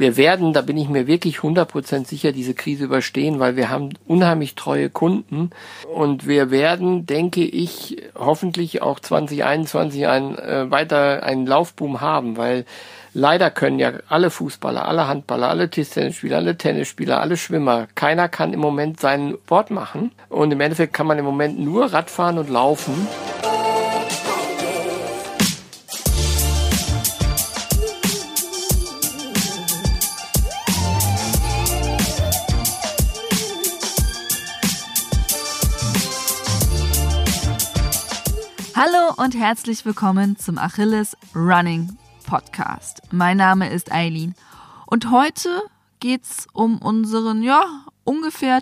wir werden, da bin ich mir wirklich 100% sicher, diese Krise überstehen, weil wir haben unheimlich treue Kunden und wir werden, denke ich, hoffentlich auch 2021 weiter einen Laufboom haben, weil leider können ja alle Fußballer, alle Handballer, alle Tischtennisspieler, alle Tennisspieler, alle Schwimmer, keiner kann im Moment seinen Sport machen und im Endeffekt kann man im Moment nur Radfahren und laufen. Hallo und herzlich willkommen zum Achilles Running Podcast. Mein Name ist Eileen und heute geht's um unseren, ungefähr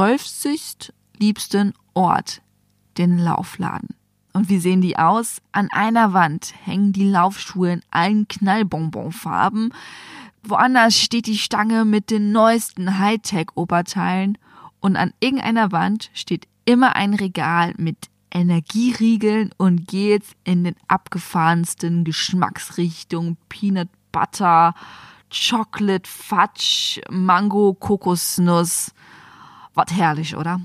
30. liebsten Ort, den Laufladen. Und wie sehen die aus? An einer Wand hängen die Laufschuhe in allen Knallbonbonfarben. Woanders steht die Stange mit den neuesten Hightech-Oberteilen und an irgendeiner Wand steht immer ein Regal mit Energieriegeln und Gels in den abgefahrensten Geschmacksrichtungen, Peanut Butter, Chocolate, Fudge, Mango, Kokosnuss. Was herrlich, oder?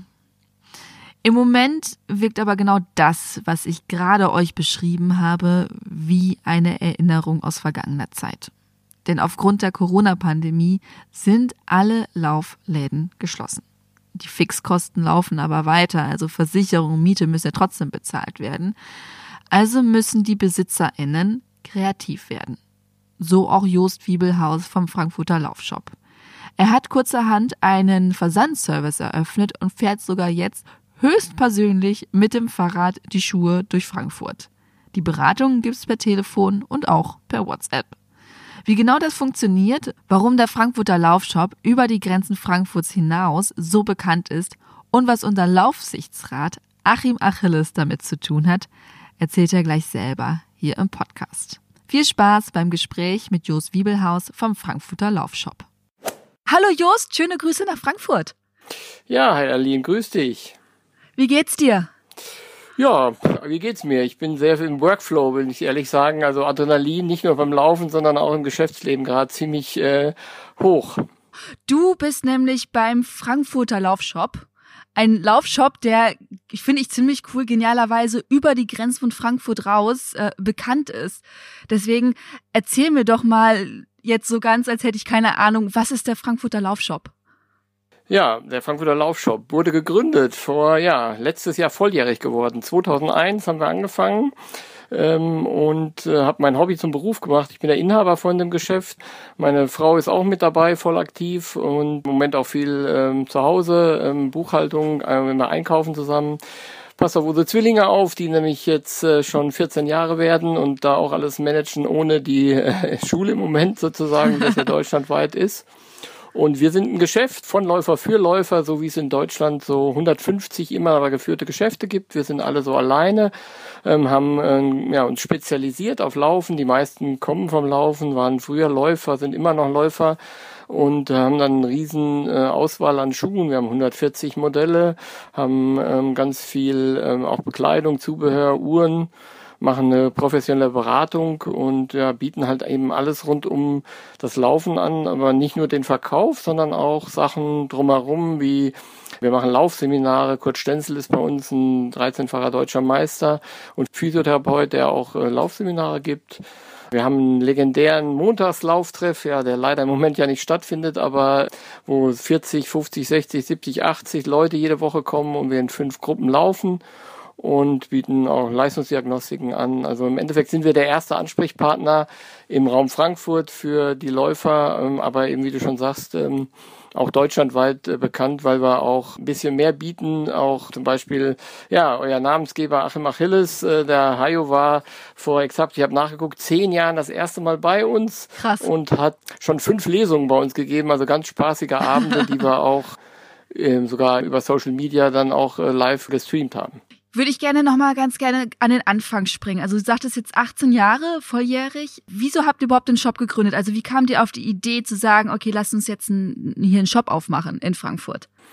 Im Moment wirkt aber genau das, was ich gerade euch beschrieben habe, wie eine Erinnerung aus vergangener Zeit. Denn aufgrund der Corona-Pandemie sind alle Laufläden geschlossen. Die Fixkosten laufen aber weiter, also Versicherung, Miete müssen ja trotzdem bezahlt werden. Also müssen die BesitzerInnen kreativ werden. So auch Jost Wiebelhaus vom Frankfurter Laufshop. Er hat kurzerhand einen Versandservice eröffnet und fährt sogar jetzt höchstpersönlich mit dem Fahrrad die Schuhe durch Frankfurt. Die Beratungen gibt's per Telefon und auch per WhatsApp. Wie genau das funktioniert, warum der Frankfurter Laufshop über die Grenzen Frankfurts hinaus so bekannt ist und was unser Laufsichtsrat Achim Achilles damit zu tun hat, erzählt er gleich selber hier im Podcast. Viel Spaß beim Gespräch mit Jost Wiebelhaus vom Frankfurter Laufshop. Hallo Jost, schöne Grüße nach Frankfurt. Ja, hi Aline, grüß dich. Wie geht's dir? Ja, wie geht's mir? Ich bin sehr im Workflow, will ich ehrlich sagen. Also Adrenalin nicht nur beim Laufen, sondern auch im Geschäftsleben gerade ziemlich hoch. Du bist nämlich beim Frankfurter Laufshop. Ein Laufshop, der, finde ich ziemlich cool, genialerweise über die Grenzen von Frankfurt raus bekannt ist. Deswegen erzähl mir doch mal jetzt so ganz, als hätte ich keine Ahnung, was ist der Frankfurter Laufshop? Ja, der Frankfurter Laufshop wurde gegründet letztes Jahr volljährig geworden. 2001 haben wir angefangen und habe mein Hobby zum Beruf gemacht. Ich bin der Inhaber von dem Geschäft. Meine Frau ist auch mit dabei, voll aktiv und im Moment auch viel zu Hause, Buchhaltung, wenn wir einkaufen zusammen. Passt auf unsere Zwillinge auf, die nämlich jetzt schon 14 Jahre werden und da auch alles managen ohne die Schule im Moment sozusagen, das ja deutschlandweit ist. Und wir sind ein Geschäft von Läufer für Läufer, so wie es in Deutschland so 150 immer aber geführte Geschäfte gibt. Wir sind alle so alleine, haben uns spezialisiert auf Laufen. Die meisten kommen vom Laufen, waren früher Läufer, sind immer noch Läufer und haben dann eine riesen Auswahl an Schuhen. Wir haben 140 Modelle, haben ganz viel auch Bekleidung, Zubehör, Uhren, machen eine professionelle Beratung und bieten halt eben alles rund um das Laufen an, aber nicht nur den Verkauf, sondern auch Sachen drumherum, wie wir machen Laufseminare. Kurt Stenzel ist bei uns ein 13-facher deutscher Meister und Physiotherapeut, der auch Laufseminare gibt. Wir haben einen legendären Montagslauftreff, der leider im Moment ja nicht stattfindet, aber wo 40, 50, 60, 70, 80 Leute jede Woche kommen und wir in 5 Gruppen laufen. Und bieten auch Leistungsdiagnostiken an. Also im Endeffekt sind wir der erste Ansprechpartner im Raum Frankfurt für die Läufer, aber eben, wie du schon sagst, auch deutschlandweit bekannt, weil wir auch ein bisschen mehr bieten. Auch zum Beispiel, euer Namensgeber Achim Achilles, der Hajo war vor exakt, ich habe nachgeguckt, 10 Jahren das erste Mal bei uns. Krass. Und hat schon 5 Lesungen bei uns gegeben, also ganz spaßige Abende, die wir auch sogar über Social Media dann auch live gestreamt haben. Würde ich ganz gerne an den Anfang springen. Also du sagtest jetzt 18 Jahre, volljährig. Wieso habt ihr überhaupt den Shop gegründet? Also wie kamt ihr auf die Idee zu sagen, okay, lasst uns jetzt hier einen Shop aufmachen in Frankfurt?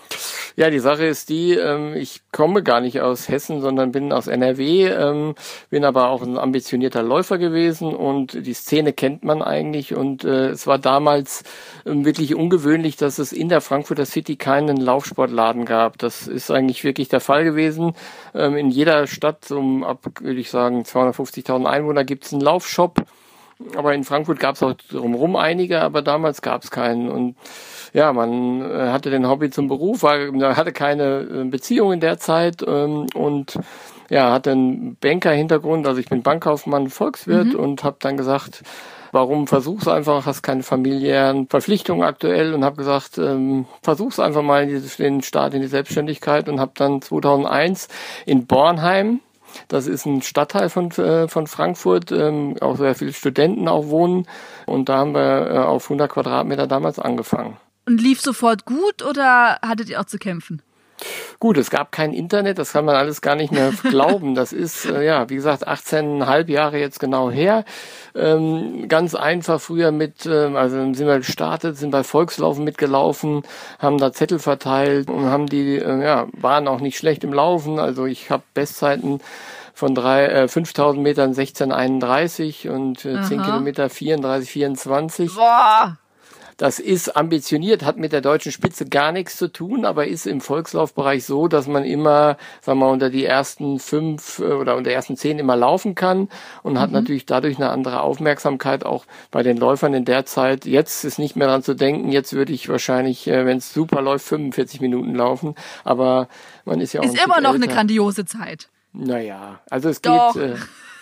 Ja, die Sache ist die, ich komme gar nicht aus Hessen, sondern bin aus NRW, bin aber auch ein ambitionierter Läufer gewesen und die Szene kennt man eigentlich und es war damals wirklich ungewöhnlich, dass es in der Frankfurter City keinen Laufsportladen gab. Das ist eigentlich wirklich der Fall gewesen. In jeder Stadt, so ab, würde ich sagen, 250.000 Einwohner gibt es einen Laufshop. Aber in Frankfurt gab es auch drumherum einige, aber damals gab es keinen. Und ja, man hatte den Hobby zum Beruf, hatte keine Beziehung in der Zeit und ja, hatte einen Banker-Hintergrund. Also ich bin Bankkaufmann, Volkswirt und habe dann gesagt, warum versuch's einfach, hast keine familiären Verpflichtungen aktuell und habe gesagt, versuch's einfach mal den Start in die Selbstständigkeit und habe dann 2001 in Bornheim, das ist ein Stadtteil von Frankfurt, auch sehr viele Studenten auch wohnen. Und da haben wir auf 100 Quadratmeter damals angefangen. Und lief sofort gut oder hattet ihr auch zu kämpfen? Gut, es gab kein Internet, das kann man alles gar nicht mehr glauben. Das ist, wie gesagt, 18,5 Jahre jetzt genau her. Ganz einfach früher also sind wir gestartet, sind bei Volkslaufen mitgelaufen, haben da Zettel verteilt und haben waren auch nicht schlecht im Laufen. Also ich habe Bestzeiten von 5.000 Metern 16,31 und 10 Kilometer 34,24. Boah! Das ist ambitioniert, hat mit der deutschen Spitze gar nichts zu tun, aber ist im Volkslaufbereich so, dass man immer, sagen wir mal, unter die ersten 5 oder unter die ersten 10 immer laufen kann und hat natürlich dadurch eine andere Aufmerksamkeit auch bei den Läufern in der Zeit. Jetzt ist nicht mehr dran zu denken, jetzt würde ich wahrscheinlich, wenn es super läuft, 45 Minuten laufen, aber man ist ja auch ist immer noch älter. Eine grandiose Zeit. Naja, also es Doch. geht...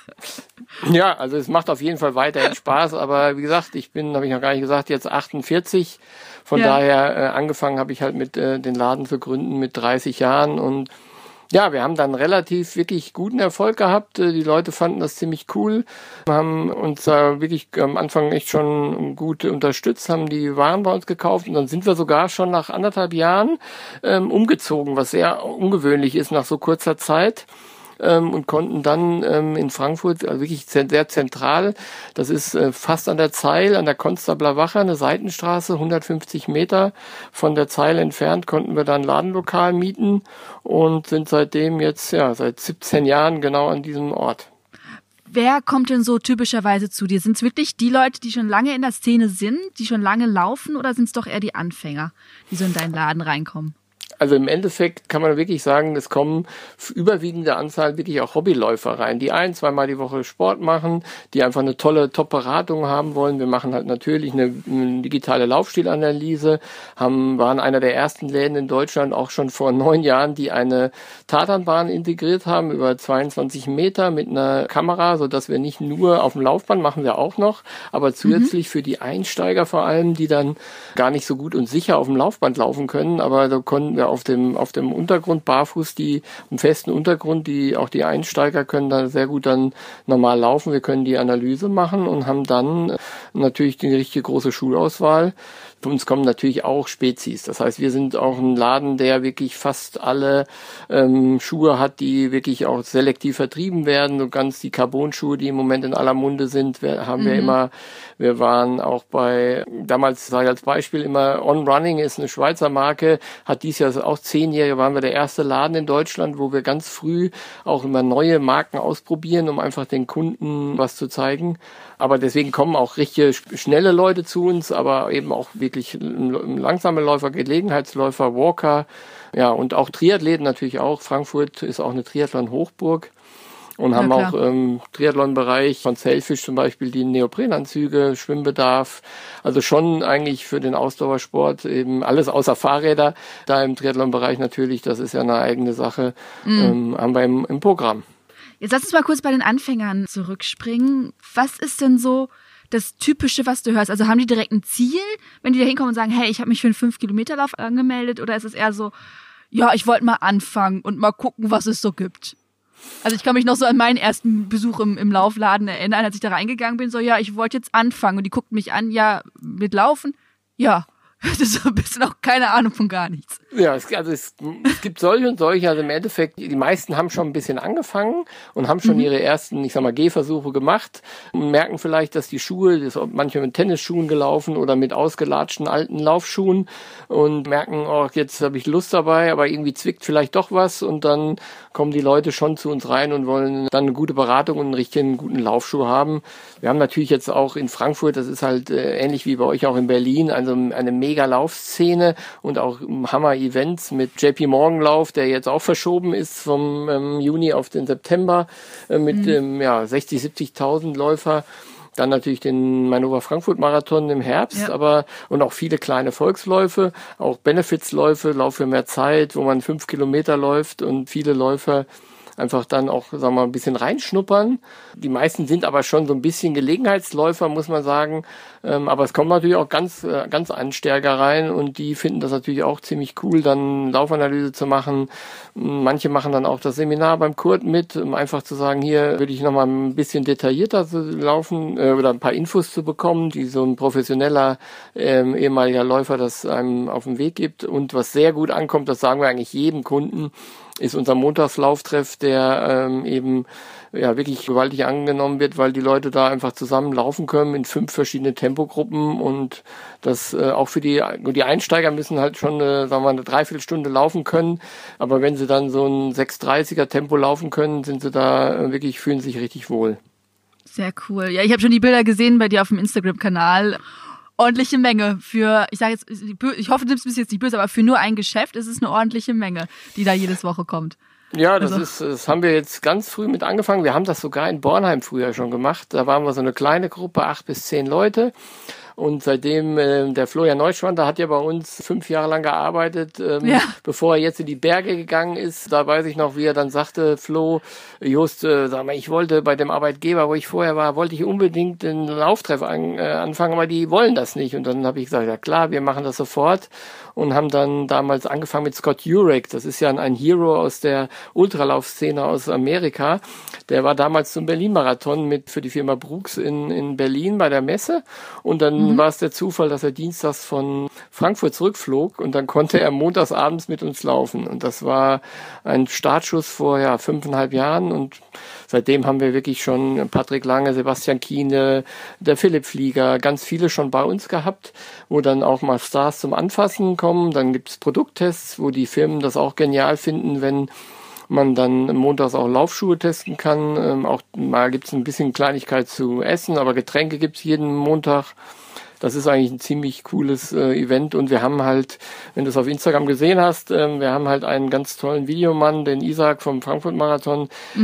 Ja, also es macht auf jeden Fall weiterhin Spaß, aber wie gesagt, habe ich noch gar nicht gesagt, jetzt 48. Von daher angefangen habe ich halt mit den Laden zu gründen mit 30 Jahren und ja, wir haben dann relativ wirklich guten Erfolg gehabt. Die Leute fanden das ziemlich cool, haben uns da wirklich am Anfang echt schon gut unterstützt, haben die Waren bei uns gekauft und dann sind wir sogar schon nach 1,5 Jahren umgezogen, was sehr ungewöhnlich ist nach so kurzer Zeit. Und konnten dann in Frankfurt, also wirklich sehr zentral, das ist fast an der Zeil, an der Konstabler Wache, eine Seitenstraße, 150 Meter von der Zeil entfernt, konnten wir dann ein Ladenlokal mieten und sind seitdem jetzt, seit 17 Jahren genau an diesem Ort. Wer kommt denn so typischerweise zu dir? Sind es wirklich die Leute, die schon lange in der Szene sind, die schon lange laufen oder sind es doch eher die Anfänger, die so in deinen Laden reinkommen? Also im Endeffekt kann man wirklich sagen, es kommen überwiegende Anzahl wirklich auch Hobbyläufer rein, die 1-2 Mal die Woche Sport machen, die einfach eine tolle Top-Beratung haben wollen. Wir machen halt natürlich eine digitale Laufstilanalyse, waren einer der ersten Läden in Deutschland auch schon vor 9 Jahren, die eine Tatanbahn integriert haben, über 22 Meter mit einer Kamera, sodass wir nicht nur auf dem Laufband machen wir auch noch, aber zusätzlich für die Einsteiger vor allem, die dann gar nicht so gut und sicher auf dem Laufband laufen können, aber da konnten wir auf dem Untergrund barfuß, im festen Untergrund, auch die Einsteiger können da sehr gut dann normal laufen. Wir können die Analyse machen und haben dann natürlich die richtige große Schulauswahl. Für uns kommen natürlich auch Spezies. Das heißt, wir sind auch ein Laden, der wirklich fast alle Schuhe hat, die wirklich auch selektiv vertrieben werden. So ganz die Carbon-Schuhe, die im Moment in aller Munde sind, haben wir immer. Wir waren auch damals sage ich als Beispiel immer, On Running ist eine Schweizer Marke, hat dieses Jahr auch 10-Jährige, waren wir der erste Laden in Deutschland, wo wir ganz früh auch immer neue Marken ausprobieren, um einfach den Kunden was zu zeigen. Aber deswegen kommen auch richtig schnelle Leute zu uns, aber eben auch wirklich langsame Läufer, Gelegenheitsläufer, Walker, ja, und auch Triathleten natürlich auch. Frankfurt ist auch eine Triathlon-Hochburg. Und haben auch im Triathlon-Bereich von Sailfish zum Beispiel die Neoprenanzüge, Schwimmbedarf. Also schon eigentlich für den Ausdauersport eben alles außer Fahrräder. Da im Triathlon-Bereich natürlich, das ist ja eine eigene Sache, haben wir im Programm. Jetzt lass uns mal kurz bei den Anfängern zurückspringen. Was ist denn so das Typische, was du hörst? Also haben die direkt ein Ziel, wenn die da hinkommen und sagen, hey, ich habe mich für einen 5-Kilometer-Lauf angemeldet? Oder ist es eher so, ja, ich wollte mal anfangen und mal gucken, was es so gibt? Also ich kann mich noch so an meinen ersten Besuch im Laufladen erinnern, als ich da reingegangen bin, so, ja, ich wollte jetzt anfangen. Und die guckten mich an, ja, mit Laufen? Ja, Das ist so ein bisschen auch keine Ahnung von gar nichts. Ja, es gibt solche und solche. Also im Endeffekt, die meisten haben schon ein bisschen angefangen und haben schon ihre ersten, Gehversuche gemacht und merken vielleicht, dass die Schuhe, das ist manchmal mit Tennisschuhen gelaufen oder mit ausgelatschten alten Laufschuhen und merken, oh, jetzt habe ich Lust dabei, aber irgendwie zwickt vielleicht doch was und dann kommen die Leute schon zu uns rein und wollen dann eine gute Beratung und einen richtigen guten Laufschuh haben. Wir haben natürlich jetzt auch in Frankfurt, das ist halt ähnlich wie bei euch auch in Berlin, also eine mega Laufszene und auch Hammer-Events mit JP Morgan Lauf, der jetzt auch verschoben ist vom Juni auf den September mit 60, 70.000 Läufer. Dann natürlich den Hannover Frankfurt Marathon im Herbst, und auch viele kleine Volksläufe, auch Benefizläufe, Lauf für mehr Zeit, wo man 5 Kilometer läuft und viele Läufer einfach dann auch, ein bisschen reinschnuppern. Die meisten sind aber schon so ein bisschen Gelegenheitsläufer, muss man sagen. Aber es kommen natürlich auch ganz Ansteiger rein und die finden das natürlich auch ziemlich cool, dann Laufanalyse zu machen. Manche machen dann auch das Seminar beim Kurt mit, um einfach zu sagen, hier würde ich nochmal ein bisschen detaillierter laufen oder ein paar Infos zu bekommen, die so ein professioneller ehemaliger Läufer das einem auf den Weg gibt. Und was sehr gut ankommt, das sagen wir eigentlich jedem Kunden, ist unser Montagslauftreff, der wirklich gewaltig angenommen wird, weil die Leute da einfach zusammen laufen können in 5 verschiedene Tempogruppen und das auch für die Einsteiger müssen halt schon eine Dreiviertelstunde laufen können, aber wenn sie dann so ein 6:30er Tempo laufen können, sind sie da fühlen sich richtig wohl. Sehr cool. Ja, ich habe schon die Bilder gesehen bei dir auf dem Instagram-Kanal. Ordentliche Menge für, ich hoffe, du nimmst es jetzt nicht böse, aber für nur ein Geschäft ist es eine ordentliche Menge, die da jedes Woche kommt. Ja, das haben wir jetzt ganz früh mit angefangen. Wir haben das sogar in Bornheim früher schon gemacht. Da waren wir so eine kleine Gruppe, 8 bis 10 Leute. Und seitdem, der Florian Neuschwander hat ja bei uns 5 Jahre lang gearbeitet, bevor er jetzt in die Berge gegangen ist. Da weiß ich noch, wie er dann sagte, Flo, Just, ich wollte bei dem Arbeitgeber, wo ich vorher war, wollte ich unbedingt den Lauftreff anfangen, aber die wollen das nicht. Und dann habe ich gesagt, ja klar, wir machen das sofort. Und haben dann damals angefangen mit Scott Jurek. Das ist ja ein Hero aus der Ultralaufszene aus Amerika. Der war damals zum Berlin-Marathon für die Firma Brooks in Berlin bei der Messe. Und dann war es der Zufall, dass er dienstags von Frankfurt zurückflog. Und dann konnte er montags abends mit uns laufen. Und das war ein Startschuss vor 5,5 Jahren. Und seitdem haben wir wirklich schon Patrick Lange, Sebastian Kiene, der Philipp Flieger, ganz viele schon bei uns gehabt, wo dann auch mal Stars zum Anfassen kommen. Dann gibt's Produkttests, wo die Firmen das auch genial finden, wenn man dann montags auch Laufschuhe testen kann. Auch mal gibt's ein bisschen Kleinigkeit zu essen, aber Getränke gibt's jeden Montag. Das ist eigentlich ein ziemlich cooles Event und wir haben halt, wenn du es auf Instagram gesehen hast, wir haben halt einen ganz tollen Videomann, den Isaac vom Frankfurt Marathon,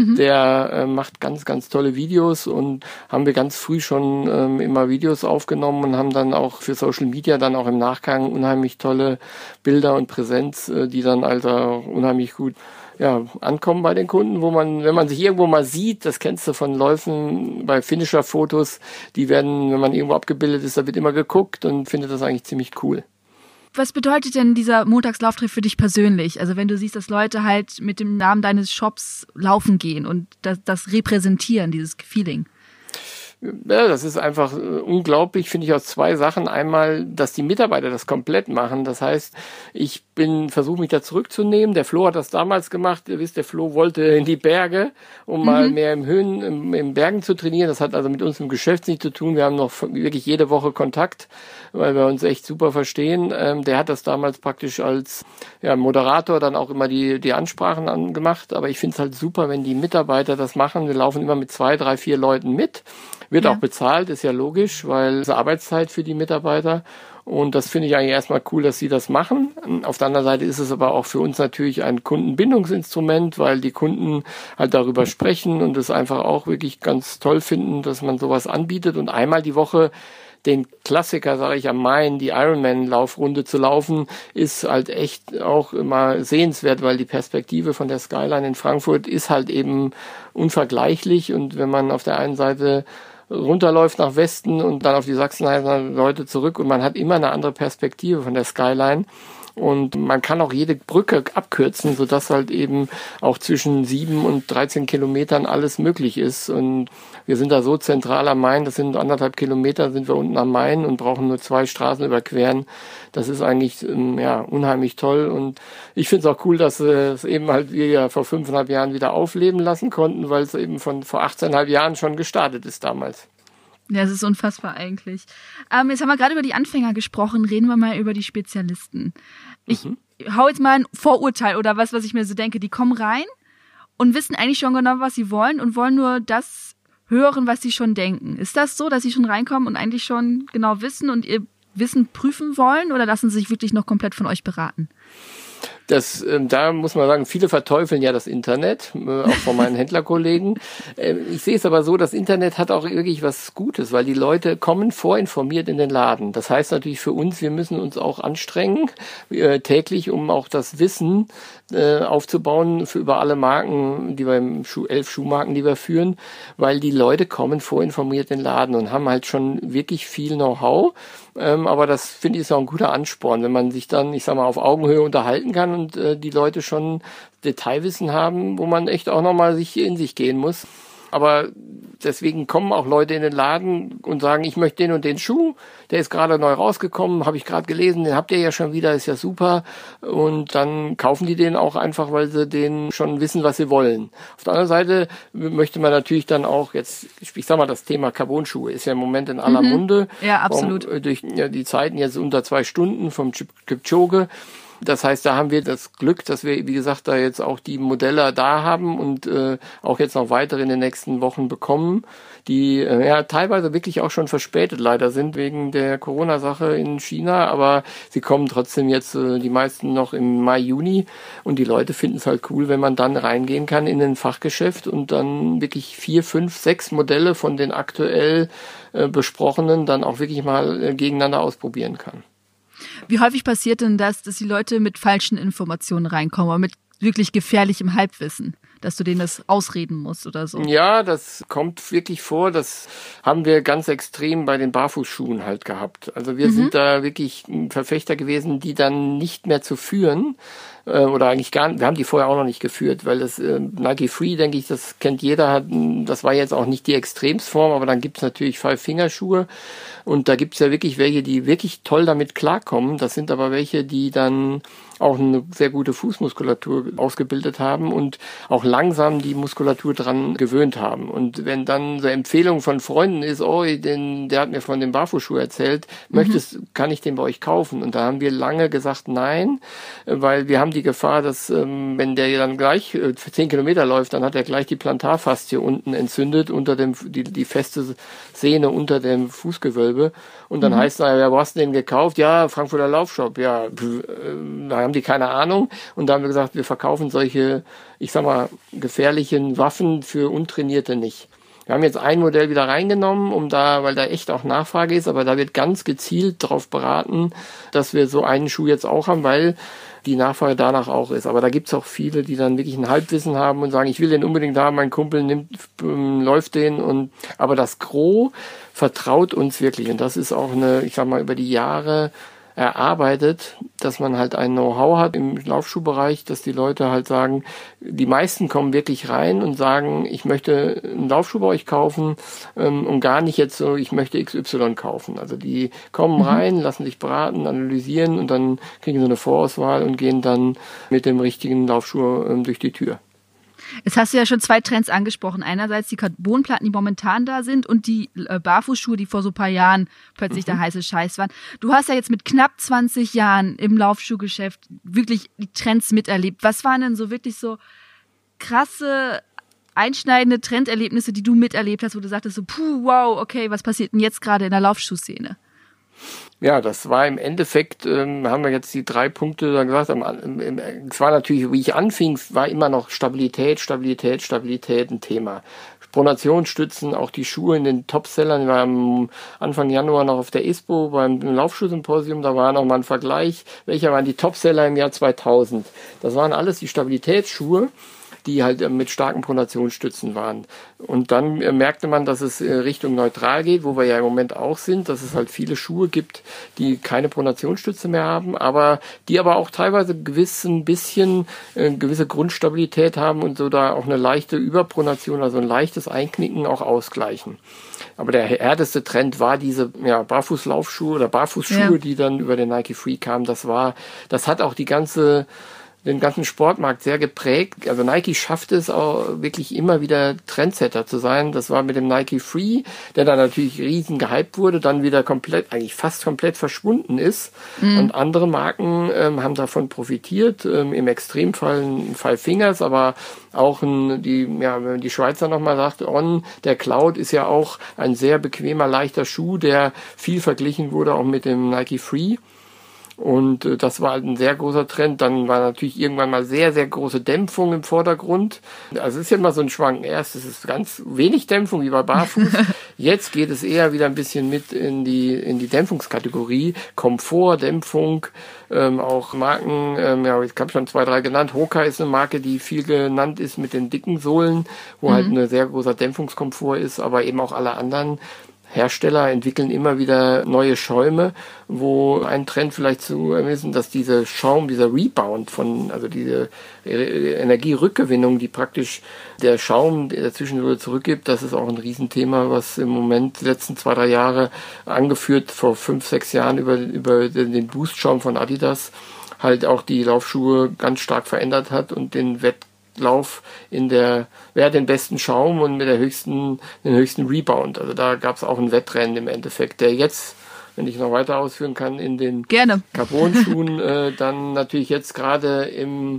der macht ganz, ganz tolle Videos und haben wir ganz früh schon immer Videos aufgenommen und haben dann auch für Social Media dann auch im Nachgang unheimlich tolle Bilder und Präsenz, die dann also unheimlich gut ankommen bei den Kunden, wo man, wenn man sich irgendwo mal sieht, das kennst du von Läufen bei Finisher-Fotos, die werden, wenn man irgendwo abgebildet ist, da wird immer geguckt und findet das eigentlich ziemlich cool. Was bedeutet denn dieser Montagslauftreff für dich persönlich? Also wenn du siehst, dass Leute halt mit dem Namen deines Shops laufen gehen und das repräsentieren, dieses Feeling. Ja, das ist einfach unglaublich, finde ich, aus 2 Sachen. Einmal, dass die Mitarbeiter das komplett machen. Das heißt, ich versuche mich da zurückzunehmen. Der Flo hat das damals gemacht. Ihr wisst, der Flo wollte in die Berge, um mal mehr im Bergen zu trainieren. Das hat also mit uns im Geschäft nichts zu tun. Wir haben noch wirklich jede Woche Kontakt, weil wir uns echt super verstehen. Der hat das damals praktisch als Moderator dann auch immer die Ansprachen gemacht. Aber ich finde es halt super, wenn die Mitarbeiter das machen. Wir laufen immer mit 2, 3, 4 Leuten mit. Wird auch bezahlt, ist ja logisch, weil es Arbeitszeit für die Mitarbeiter. Und das finde ich eigentlich erstmal cool, dass sie das machen. Auf der anderen Seite ist es aber auch für uns natürlich ein Kundenbindungsinstrument, weil die Kunden halt darüber sprechen und es einfach auch wirklich ganz toll finden, dass man sowas anbietet. Und einmal die Woche den Klassiker, sage ich am Main, die Ironman-Laufrunde zu laufen, ist halt echt auch immer sehenswert, weil die Perspektive von der Skyline in Frankfurt ist halt eben unvergleichlich. Und wenn man auf der einen Seite runterläuft nach Westen und dann auf die Sachsenheimer Leute zurück und man hat immer eine andere Perspektive von der Skyline. Und man kann auch jede Brücke abkürzen, sodass halt eben auch zwischen 7 und 13 Kilometern alles möglich ist. Und wir sind da so zentral am Main, das sind 1,5 Kilometer, sind wir unten am Main und brauchen nur 2 Straßen überqueren. Das ist eigentlich unheimlich toll. Und ich finde es auch cool, dass es eben halt wir ja vor 5,5 Jahren wieder aufleben lassen konnten, weil es eben von vor 18,5 Jahren schon gestartet ist damals. Ja, es ist unfassbar eigentlich. Jetzt haben wir gerade über die Anfänger gesprochen, reden wir mal über die Spezialisten. Ich hau jetzt mal ein Vorurteil oder was ich mir so denke. Die kommen rein und wissen eigentlich schon genau, was sie wollen und wollen nur das hören, was sie schon denken. Ist das so, dass sie schon reinkommen und eigentlich schon genau wissen und ihr Wissen prüfen wollen oder lassen sie sich wirklich noch komplett von euch beraten? Da muss man sagen, viele verteufeln ja das Internet, auch von meinen Händlerkollegen. Ich sehe es aber so, das Internet hat auch wirklich was Gutes, weil die Leute kommen vorinformiert in den Laden. Das heißt natürlich für uns, wir müssen uns auch anstrengen, täglich, um auch das Wissen aufzubauen über alle Marken, die wir 11 Schuhmarken, die wir führen, weil die Leute kommen vorinformiert in den Laden und haben halt schon wirklich viel Know-how. Aber das finde ich ist auch ein guter Ansporn, wenn man sich dann, ich sag mal, auf Augenhöhe unterhalten kann und die Leute schon Detailwissen haben, wo man echt auch nochmal in sich gehen muss. Aber deswegen kommen auch Leute in den Laden und sagen, ich möchte den und den Schuh, der ist gerade neu rausgekommen, habe ich gerade gelesen, den habt ihr ja schon wieder, ist ja super. Und dann kaufen die den auch einfach, weil sie den schon wissen, was sie wollen. Auf der anderen Seite möchte man natürlich dann auch jetzt, ich sag mal, das Thema Carbon-Schuhe ist ja im Moment in aller Munde. Ja, absolut. Durch die Zeiten jetzt unter 2 Stunden vom Kipchoge. Das heißt, da haben wir das Glück, dass wir, wie gesagt, da jetzt auch die Modelle da haben und auch jetzt noch weitere in den nächsten Wochen bekommen, die teilweise wirklich auch schon verspätet leider sind wegen der Corona-Sache in China, aber sie kommen trotzdem jetzt die meisten noch im Mai, Juni und die Leute finden es halt cool, wenn man dann reingehen kann in ein Fachgeschäft und dann wirklich 4, 5, 6 Modelle von den aktuell besprochenen dann auch wirklich mal gegeneinander ausprobieren kann. Wie häufig passiert denn das, dass die Leute mit falschen Informationen reinkommen, oder mit wirklich gefährlichem Halbwissen, dass du denen das ausreden musst oder so? Ja, das kommt wirklich vor. Das haben wir ganz extrem bei den Barfußschuhen halt gehabt. Also wir sind da wirklich ein Verfechter gewesen, die dann nicht mehr zu führen, oder eigentlich gar nicht, wir haben die vorher auch noch nicht geführt, weil das Nike Free, denke ich, das kennt jeder, das war jetzt auch nicht die Extremsform, aber dann gibt's natürlich Five-Finger-Schuhe und da gibt's ja wirklich welche, die wirklich toll damit klarkommen. Das sind aber welche, die dann auch eine sehr gute Fußmuskulatur ausgebildet haben und auch langsam die Muskulatur dran gewöhnt haben. Und wenn dann so Empfehlung von Freunden ist, der hat mir von dem Barfußschuh erzählt, kann ich den bei euch kaufen? Und da haben wir lange gesagt, nein, weil wir haben die Gefahr, dass wenn der dann gleich für 10 Kilometer läuft, dann hat er gleich die Plantarfaszie unten entzündet, unter dem die feste Sehne unter dem Fußgewölbe. Und dann heißt es, ja, wo hast du den gekauft? Ja, Frankfurter Laufshop. Ja, da haben die keine Ahnung. Und da haben wir gesagt, wir verkaufen solche, ich sag mal, gefährlichen Waffen für Untrainierte nicht. Wir haben jetzt ein Modell wieder reingenommen, weil da echt auch Nachfrage ist, aber da wird ganz gezielt darauf beraten, dass wir so einen Schuh jetzt auch haben, weil die Nachfrage danach auch ist. Aber da gibt's auch viele, die dann wirklich ein Halbwissen haben und sagen, ich will den unbedingt haben, mein Kumpel läuft den aber das Gros vertraut uns wirklich. Und das ist auch ich sag mal, über die Jahre erarbeitet, dass man halt ein Know-how hat im Laufschuhbereich, dass die Leute halt sagen, die meisten kommen wirklich rein und sagen, ich möchte einen Laufschuh bei euch kaufen und gar nicht jetzt so, ich möchte XY kaufen. Also die kommen rein, lassen sich beraten, analysieren und dann kriegen sie eine Vorauswahl und gehen dann mit dem richtigen Laufschuh durch die Tür. Jetzt hast du ja schon 2 Trends angesprochen. Einerseits die Carbonplatten, die momentan da sind und die Barfußschuhe, die vor so ein paar Jahren plötzlich der heiße Scheiß waren. Du hast ja jetzt mit knapp 20 Jahren im Laufschuhgeschäft wirklich die Trends miterlebt. Was waren denn so wirklich so krasse, einschneidende Trenderlebnisse, die du miterlebt hast, wo du sagtest so, wow, okay, was passiert denn jetzt gerade in der Laufschuhszene? Ja, das war im Endeffekt, haben wir jetzt die 3 Punkte da gesagt. Es war natürlich, wie ich anfing, war immer noch Stabilität ein Thema. Pronationsstützen, auch die Schuhe in den Topsellern. Ich war am Anfang Januar noch auf der ISPO beim Laufschuhsymposium, da war noch mal ein Vergleich, welcher waren die Topseller im Jahr 2000. Das waren alles die Stabilitätsschuhe. die halt mit starken Pronationsstützen waren. Und dann merkte man, dass es Richtung neutral geht, wo wir ja im Moment auch sind, dass es halt viele Schuhe gibt, die keine Pronationsstütze mehr haben, aber die aber auch teilweise gewisse Grundstabilität haben und so da auch eine leichte Überpronation, also ein leichtes Einknicken auch ausgleichen. Aber der härteste Trend war diese Barfußlaufschuhe oder Barfußschuhe, die dann über den Nike Free kamen. Das hat auch den ganzen Sportmarkt sehr geprägt. Also Nike schafft es auch wirklich immer wieder Trendsetter zu sein. Das war mit dem Nike Free, der dann natürlich riesen gehypt wurde, dann wieder fast komplett verschwunden ist. Und andere Marken haben davon profitiert. Im Extremfall ein Five Fingers, aber auch wenn die Schweizer nochmal sagt, der Cloud ist ja auch ein sehr bequemer, leichter Schuh, der viel verglichen wurde auch mit dem Nike Free. Und das war halt ein sehr großer Trend. Dann war natürlich irgendwann mal sehr, sehr große Dämpfung im Vordergrund. Also es ist ja immer so ein Schwanken. Erst ist es ganz wenig Dämpfung, wie bei Barfuß. Jetzt geht es eher wieder ein bisschen mit in die Dämpfungskategorie. Komfort, Dämpfung, auch Marken, ich habe schon 2, 3 genannt. Hoka ist eine Marke, die viel genannt ist mit den dicken Sohlen, wo halt ein sehr großer Dämpfungskomfort ist, aber eben auch alle anderen Hersteller entwickeln immer wieder neue Schäume, wo ein Trend vielleicht zu ermessen, dass dieser Rebound also diese Energierückgewinnung, die praktisch der Schaum der Zwischensohle zurückgibt, das ist auch ein Riesenthema, was im Moment die letzten 2, 3 Jahre angeführt, vor 5, 6 Jahren über den Boost-Schaum von Adidas halt auch die Laufschuhe ganz stark verändert hat und den Wettlauf wer hat den besten Schaum und mit den höchsten Rebound. Also da gab es auch ein Wettrennen im Endeffekt, der jetzt, wenn ich noch weiter ausführen kann, in den Carbon-Schuhen dann natürlich jetzt gerade im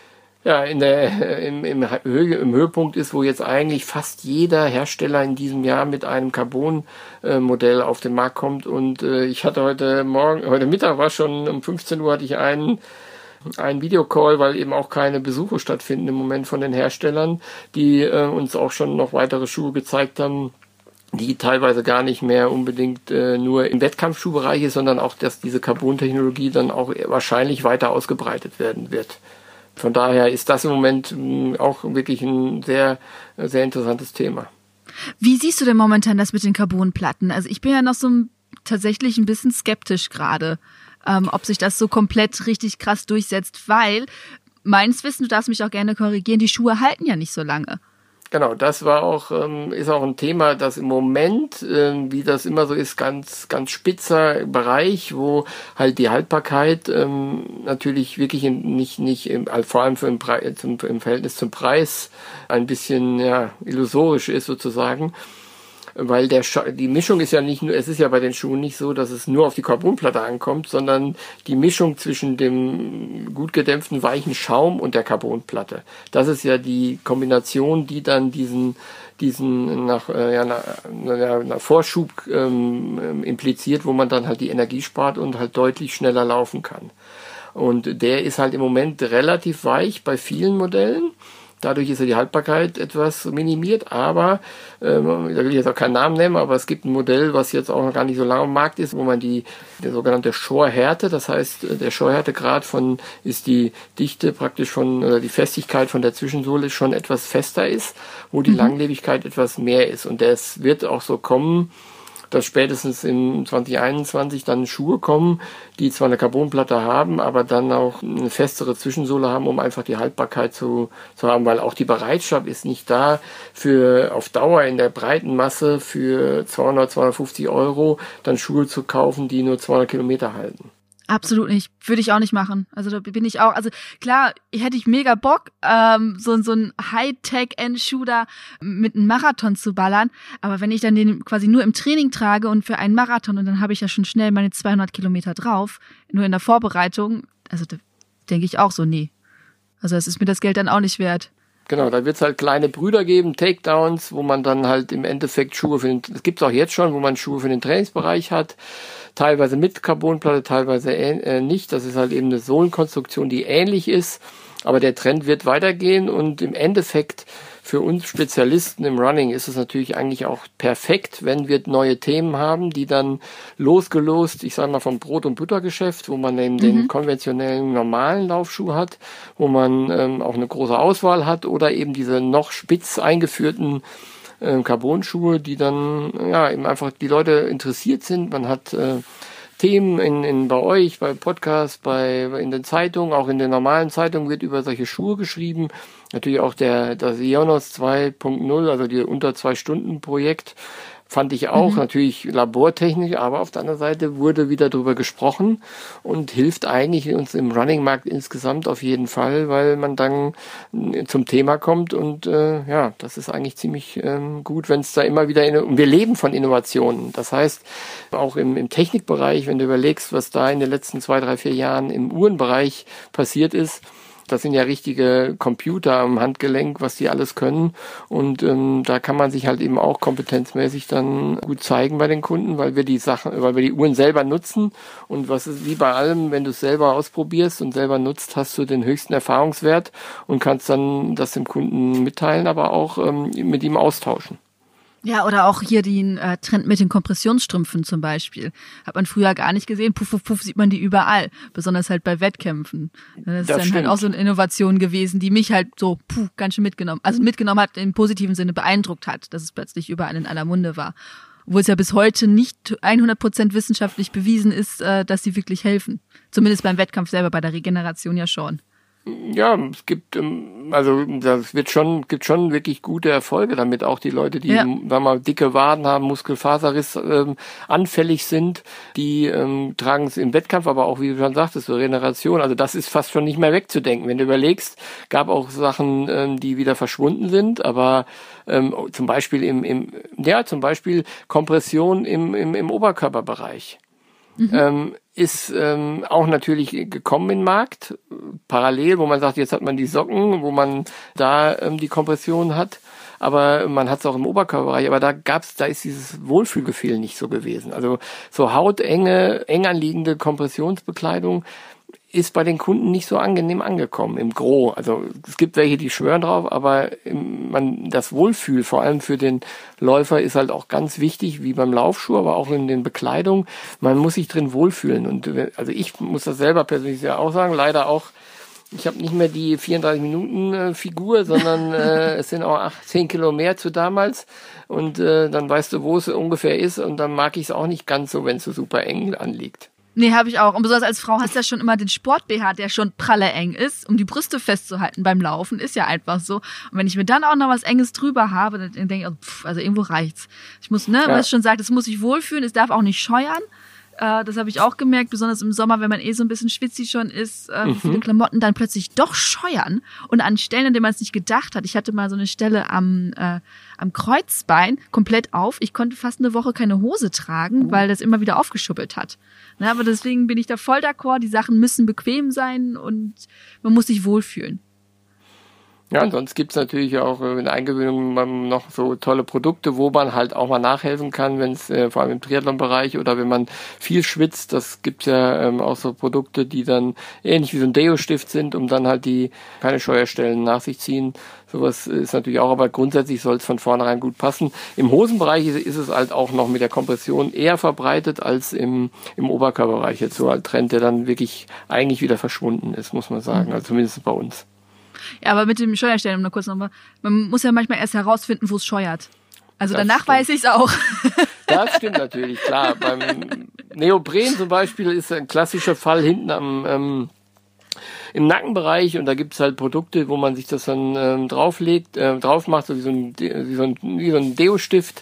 Höhepunkt ist, wo jetzt eigentlich fast jeder Hersteller in diesem Jahr mit einem Carbon-Modell auf den Markt kommt. Und ich hatte heute Mittag war schon um 15 Uhr hatte ich einen Videocall, weil eben auch keine Besuche stattfinden im Moment von den Herstellern, die uns auch schon noch weitere Schuhe gezeigt haben, die teilweise gar nicht mehr unbedingt nur im Wettkampfschuhbereich ist, sondern auch, dass diese Carbon-Technologie dann auch wahrscheinlich weiter ausgebreitet werden wird. Von daher ist das im Moment auch wirklich ein sehr, sehr interessantes Thema. Wie siehst du denn momentan das mit den Carbonplatten? Also ich bin ja noch tatsächlich ein bisschen skeptisch gerade, ob sich das so komplett richtig krass durchsetzt, weil meines Wissens, du darfst mich auch gerne korrigieren, die Schuhe halten ja nicht so lange. Genau, das ist auch ein Thema, das im Moment, wie das immer so ist, ganz, ganz spitzer Bereich, wo halt die Haltbarkeit natürlich wirklich vor allem im Verhältnis zum Preis ein bisschen illusorisch ist sozusagen. Weil die Mischung ist ja nicht nur, es ist ja bei den Schuhen nicht so, dass es nur auf die Carbonplatte ankommt, sondern die Mischung zwischen dem gut gedämpften weichen Schaum und der Carbonplatte. Das ist ja die Kombination, die dann diesen nach Vorschub impliziert, wo man dann halt die Energie spart und halt deutlich schneller laufen kann. Und der ist halt im Moment relativ weich bei vielen Modellen. Dadurch ist ja die Haltbarkeit etwas minimiert, aber da will ich jetzt auch keinen Namen nennen, aber es gibt ein Modell, was jetzt auch noch gar nicht so lange am Markt ist, wo man der sogenannte Shore-Härte, das heißt, der Shore-Härtegrad ist die Dichte praktisch oder die Festigkeit von der Zwischensohle schon etwas fester ist, wo die Langlebigkeit etwas mehr ist. Und das wird auch so kommen, dass spätestens im 2021 dann Schuhe kommen, die zwar eine Carbonplatte haben, aber dann auch eine festere Zwischensohle haben, um einfach die Haltbarkeit zu haben, weil auch die Bereitschaft ist nicht da, für auf Dauer in der breiten Masse für 200, 250 Euro dann Schuhe zu kaufen, die nur 200 Kilometer halten. Absolut nicht. Würde ich auch nicht machen. Also da bin ich auch, also klar, hätte ich mega Bock, so ein Hightech-Endschuh da mit einem Marathon zu ballern. Aber wenn ich dann den quasi nur im Training trage und für einen Marathon und dann habe ich ja schon schnell meine 200 Kilometer drauf, nur in der Vorbereitung, also da denke ich auch so, nee. Also es ist mir das Geld dann auch nicht wert. Genau, da wird es halt kleine Brüder geben, Takedowns, wo man dann halt im Endeffekt das gibt es auch jetzt schon, wo man Schuhe für den Trainingsbereich hat. Teilweise mit Carbonplatte, teilweise nicht. Das ist halt eben eine Sohlenkonstruktion, die ähnlich ist. Aber der Trend wird weitergehen und im Endeffekt für uns Spezialisten im Running ist es natürlich eigentlich auch perfekt, wenn wir neue Themen haben, die dann losgelost, ich sage mal vom Brot- und Buttergeschäft, wo man eben den konventionellen normalen Laufschuh hat, wo man auch eine große Auswahl hat, oder eben diese noch spitz eingeführten Carbon-Schuhe, die dann ja eben einfach die Leute interessiert sind. Man hat Themen bei euch, bei Podcasts, in den Zeitungen, auch in den normalen Zeitungen wird über solche Schuhe geschrieben. Natürlich auch das Ionos 2.0, also die Unter-2-Stunden-Projekt, fand ich auch natürlich labortechnisch, aber auf der anderen Seite wurde wieder drüber gesprochen und hilft eigentlich uns im Running-Markt insgesamt auf jeden Fall, weil man dann zum Thema kommt und das ist eigentlich ziemlich gut, wenn es da immer wieder, und wir leben von Innovationen. Das heißt, auch im Technikbereich, wenn du überlegst, was da in den letzten 2, 3, 4 Jahren im Uhrenbereich passiert ist, das sind ja richtige Computer am Handgelenk, was die alles können. Und da kann man sich halt eben auch kompetenzmäßig dann gut zeigen bei den Kunden, weil wir die Uhren selber nutzen. Und was ist wie bei allem, wenn du es selber ausprobierst und selber nutzt, hast du den höchsten Erfahrungswert und kannst dann das dem Kunden mitteilen, aber auch mit ihm austauschen. Ja, oder auch hier den Trend mit den Kompressionsstrümpfen zum Beispiel. Hat man früher gar nicht gesehen. Puff, puff, puff, sieht man die überall. Besonders halt bei Wettkämpfen. Das ist dann stimmt. halt auch so eine Innovation gewesen, die mich halt so ganz schön mitgenommen hat, im positiven Sinne beeindruckt hat, dass es plötzlich überall in aller Munde war. Obwohl es ja bis heute nicht 100% wissenschaftlich bewiesen ist, dass sie wirklich helfen. Zumindest beim Wettkampf selber, bei der Regeneration ja schon. Ja, es gibt, gibt schon wirklich gute Erfolge damit. Auch die Leute, die, sagen wir mal, dicke Waden haben, Muskelfaserriss anfällig sind, die tragen es im Wettkampf, aber auch, wie du schon sagtest, so Regeneration. Also das ist fast schon nicht mehr wegzudenken. Wenn du überlegst, gab auch Sachen, die wieder verschwunden sind, aber zum Beispiel zum Beispiel Kompression im Oberkörperbereich. Ist auch natürlich gekommen in den Markt, parallel, wo man sagt, jetzt hat man die Socken, wo man da die Kompression hat, aber man hat es auch im Oberkörperbereich, aber da ist dieses Wohlfühlgefühl nicht so gewesen. Also so eng anliegende Kompressionsbekleidung ist bei den Kunden nicht so angenehm angekommen, im Gros. Also es gibt welche, die schwören drauf, aber das Wohlfühl, vor allem für den Läufer, ist halt auch ganz wichtig, wie beim Laufschuh, aber auch in den Bekleidungen. Man muss sich drin wohlfühlen. Und also ich muss das selber persönlich ja auch sagen, leider auch, ich habe nicht mehr die 34-Minuten-Figur, sondern es sind auch 10 Kilo mehr zu damals. Und dann weißt du, wo es ungefähr ist. Und dann mag ich es auch nicht ganz so, wenn es so super eng anliegt. Nee, habe ich auch. Und besonders als Frau hast du ja schon immer den Sport-BH, der schon pralle eng ist, um die Brüste festzuhalten beim Laufen. Ist ja einfach so. Und wenn ich mir dann auch noch was Enges drüber habe, dann denke ich, also irgendwo reicht's. Ich muss, was ich schon sagte, es muss sich wohlfühlen, es darf auch nicht scheuern. Das habe ich auch gemerkt, besonders im Sommer, wenn man so ein bisschen schwitzig schon ist, wie viele Klamotten dann plötzlich doch scheuern und an Stellen, an denen man es nicht gedacht hat. Ich hatte mal so eine Stelle am Kreuzbein komplett auf. Ich konnte fast eine Woche keine Hose tragen, weil das immer wieder aufgeschuppelt hat. Na, aber deswegen bin ich da voll d'accord. Die Sachen müssen bequem sein und man muss sich wohlfühlen. Ja, sonst gibt's natürlich auch in der Eingewöhnung noch so tolle Produkte, wo man halt auch mal nachhelfen kann, wenn es vor allem im Triathlon-Bereich oder wenn man viel schwitzt. Das gibt ja auch so Produkte, die dann ähnlich wie so ein Deo-Stift sind, um dann halt keine Scheuerstellen nach sich ziehen. Sowas ist natürlich auch, aber grundsätzlich soll es von vornherein gut passen. Im Hosenbereich ist es halt auch noch mit der Kompression eher verbreitet als im Oberkörperbereich. Jetzt so ein Trend, der dann wirklich eigentlich wieder verschwunden ist, muss man sagen. Also zumindest bei uns. Ja, aber mit dem Scheuerstellen, nur kurz nochmal, man muss ja manchmal erst herausfinden, wo es scheuert. Also Das danach stimmt. weiß ich es auch. Das stimmt natürlich, klar. Beim Neopren zum Beispiel ist ein klassischer Fall hinten im Nackenbereich, und da gibt's halt Produkte, wo man sich das dann drauf macht, so wie so ein Deo-Stift.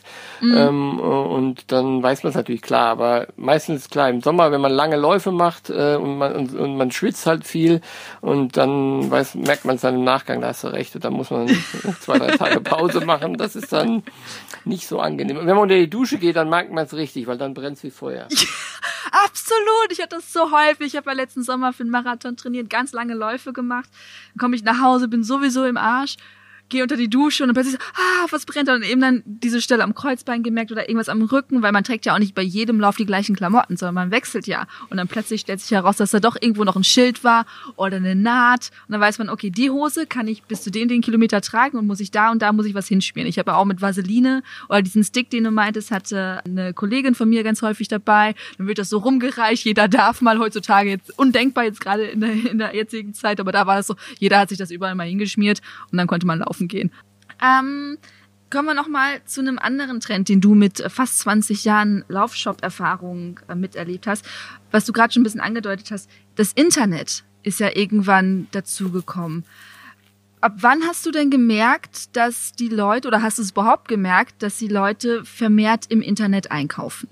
Und dann weiß man es natürlich klar. Aber meistens klar, im Sommer, wenn man lange Läufe macht und man schwitzt halt viel, und dann merkt man es dann im Nachgang, da hast du recht, und dann muss man 2, 3 Tage Pause machen. Das ist dann nicht so angenehm. Und wenn man unter die Dusche geht, dann merkt man es richtig, weil dann brennt's wie Feuer. Absolut, ich hatte das so häufig. Ich habe ja letzten Sommer für einen Marathon trainiert, ganz lange Läufe gemacht. Dann komme ich nach Hause, bin sowieso im Arsch, gehe unter die Dusche und dann plötzlich so, was brennt da? Und eben dann diese Stelle am Kreuzbein gemerkt oder irgendwas am Rücken, weil man trägt ja auch nicht bei jedem Lauf die gleichen Klamotten, sondern man wechselt ja. Und dann plötzlich stellt sich heraus, dass da doch irgendwo noch ein Schild war oder eine Naht. Und dann weiß man, okay, die Hose kann ich bis zu den Kilometer tragen und muss ich da und da muss ich was hinspielen. Ich habe auch mit Vaseline oder diesen Stick, den du meintest, hatte eine Kollegin von mir ganz häufig dabei. Dann wird das so rumgereicht. Jeder darf mal heutzutage, jetzt undenkbar jetzt gerade in der jetzigen Zeit, aber da war das so, jeder hat sich das überall mal hingeschmiert und dann konnte man laufen gehen. Kommen wir nochmal zu einem anderen Trend, den du mit fast 20 Jahren Laufshop-Erfahrung miterlebt hast. Was du gerade schon ein bisschen angedeutet hast, das Internet ist ja irgendwann dazugekommen. Ab wann hast du denn gemerkt, dass die Leute, oder hast du es überhaupt gemerkt, dass die Leute vermehrt im Internet einkaufen?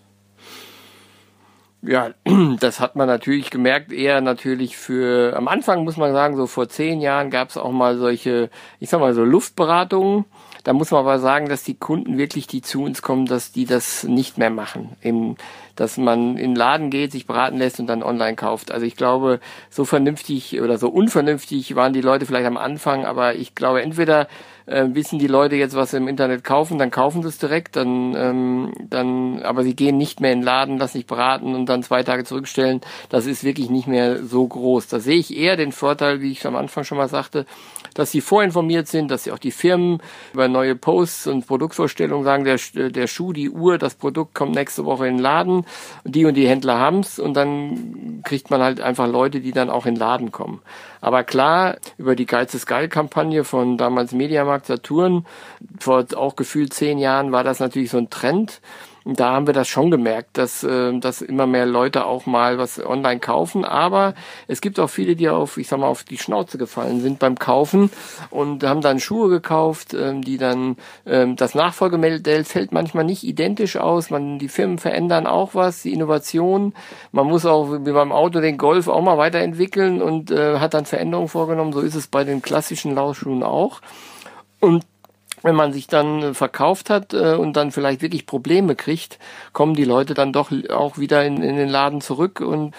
Ja, das hat man natürlich gemerkt, eher natürlich am Anfang muss man sagen, so vor 10 Jahren gab es auch mal solche, ich sag mal so Luftberatungen. Da muss man aber sagen, dass die Kunden wirklich, die zu uns kommen, dass die das nicht mehr machen. Dass man in den Laden geht, sich beraten lässt und dann online kauft. Also ich glaube, so vernünftig oder so unvernünftig waren die Leute vielleicht am Anfang, aber ich glaube, entweder wissen die Leute jetzt, was sie im Internet kaufen, dann kaufen sie es direkt, aber sie gehen nicht mehr in den Laden, lassen sich beraten und dann 2 Tage zurückstellen. Das ist wirklich nicht mehr so groß. Da sehe ich eher den Vorteil, wie ich am Anfang schon mal sagte, dass sie vorinformiert sind, dass sie auch die Firmen über neue Posts und Produktvorstellungen sagen, der Schuh, die Uhr, das Produkt kommt nächste Woche in den Laden, und die Händler haben's und dann kriegt man halt einfach Leute, die dann auch in den Laden kommen. Aber klar, über die Geiz ist geil-Kampagne von damals Mediamarkt Saturn, vor auch gefühlt 10 Jahren war das natürlich so ein Trend. Und da haben wir das schon gemerkt, dass immer mehr Leute auch mal was online kaufen. Aber es gibt auch viele, die auf die Schnauze gefallen sind beim Kaufen und haben dann Schuhe gekauft, die dann, das Nachfolgemodell fällt manchmal nicht identisch aus. Die Firmen verändern auch was, die Innovation. Man muss auch, wie beim Auto, den Golf auch mal weiterentwickeln und hat dann Veränderungen vorgenommen. So ist es bei den klassischen Laufschuhen auch. Und wenn man sich dann verkauft hat und dann vielleicht wirklich Probleme kriegt, kommen die Leute dann doch auch wieder in den Laden zurück und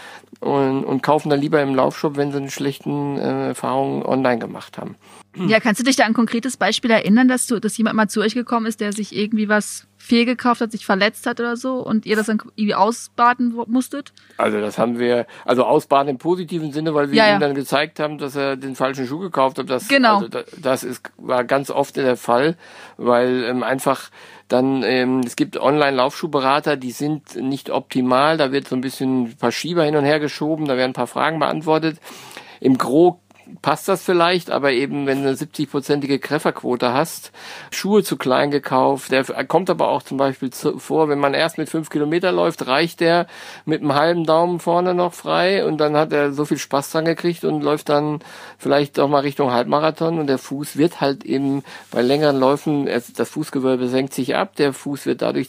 kaufen dann lieber im Laufshop, wenn sie eine schlechten Erfahrungen online gemacht haben. Ja, kannst du dich da an ein konkretes Beispiel erinnern, dass jemand mal zu euch gekommen ist, der sich irgendwie was fehlgekauft hat, sich verletzt hat oder so und ihr das dann irgendwie ausbaden musstet? Also das haben wir, ausbaden im positiven Sinne, weil wir ihm dann gezeigt haben, dass er den falschen Schuh gekauft hat. Genau. Also war ganz oft der Fall, weil einfach dann, es gibt Online-Laufschuhberater, die sind nicht optimal, da wird so ein paar Schieber hin und her geschoben, da werden ein paar Fragen beantwortet. Im Gro passt das vielleicht, aber eben, wenn du eine 70-prozentige Trefferquote hast, Schuhe zu klein gekauft, der kommt aber auch zum Beispiel vor, wenn man erst mit 5 Kilometer läuft, reicht der mit einem halben Daumen vorne noch frei und dann hat er so viel Spaß dran gekriegt und läuft dann vielleicht auch mal Richtung Halbmarathon und der Fuß wird halt eben bei längeren Läufen, das Fußgewölbe senkt sich ab, der Fuß wird dadurch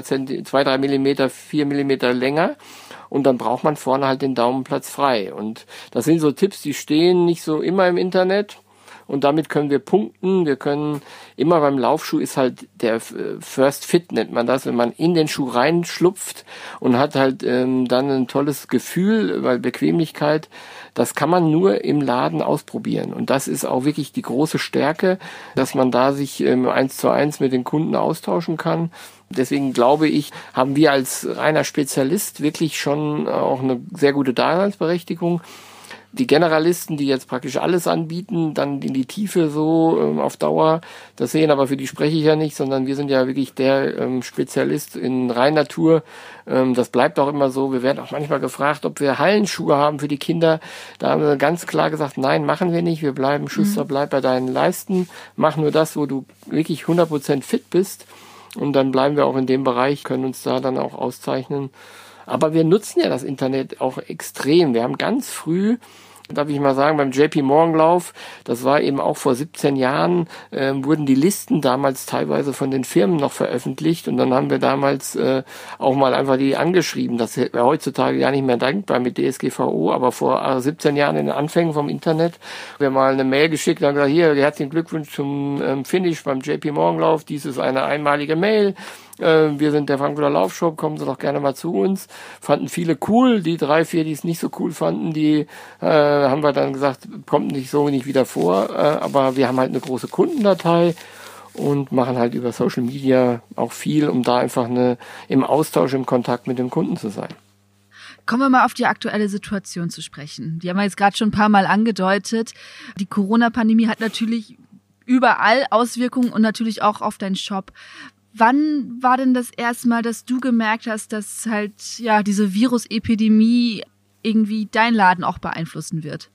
2-3 Millimeter, 4 Millimeter länger. Und dann braucht man vorne halt den Daumenplatz frei. Und das sind so Tipps, die stehen nicht so immer im Internet. Und damit können wir punkten. Wir können immer beim Laufschuh ist halt der First Fit, nennt man das, wenn man in den Schuh reinschlupft und hat halt dann ein tolles Gefühl, weil Bequemlichkeit, das kann man nur im Laden ausprobieren. Und das ist auch wirklich die große Stärke, dass man da sich 1:1 mit den Kunden austauschen kann. Deswegen glaube ich, haben wir als reiner Spezialist wirklich schon auch eine sehr gute Daseinsberechtigung. Die Generalisten, die jetzt praktisch alles anbieten, dann in die Tiefe so auf Dauer, das sehen, aber für die spreche ich ja nicht, sondern wir sind ja wirklich der Spezialist in Reinnatur. Das bleibt auch immer so. Wir werden auch manchmal gefragt, ob wir Hallenschuhe haben für die Kinder. Da haben wir ganz klar gesagt, nein, machen wir nicht. Wir bleiben, Schuster, bleib bei deinen Leisten. Mach nur das, wo du wirklich 100% fit bist. Und dann bleiben wir auch in dem Bereich, können uns da dann auch auszeichnen. Aber wir nutzen ja das Internet auch extrem. Wir haben ganz früh, darf ich mal sagen, beim JP Morgan Lauf, das war eben auch vor 17 Jahren, wurden die Listen damals teilweise von den Firmen noch veröffentlicht und dann haben wir damals auch mal einfach die angeschrieben. Das wäre heutzutage ja nicht mehr denkbar mit DSGVO, aber vor 17 Jahren in den Anfängen vom Internet, wir haben mal eine Mail geschickt und haben gesagt, hier, herzlichen Glückwunsch zum Finish beim JP Morgan Lauf, dies ist eine einmalige Mail. wir sind der Frankfurter Laufshop, kommen Sie doch gerne mal zu uns. Fanden viele cool, die 3, 4, die es nicht so cool fanden, die haben wir dann gesagt, kommt nicht wieder vor, aber wir haben halt eine große Kundendatei und machen halt über Social Media auch viel, um da einfach im Austausch, im Kontakt mit dem Kunden zu sein. Kommen wir mal auf die aktuelle Situation zu sprechen. Die haben wir jetzt gerade schon ein paar Mal angedeutet. Die Corona-Pandemie hat natürlich überall Auswirkungen und natürlich auch auf deinen Shop. Wann war denn das erste Mal, dass du gemerkt hast, dass halt diese Virusepidemie irgendwie deinen Laden auch beeinflussen wird?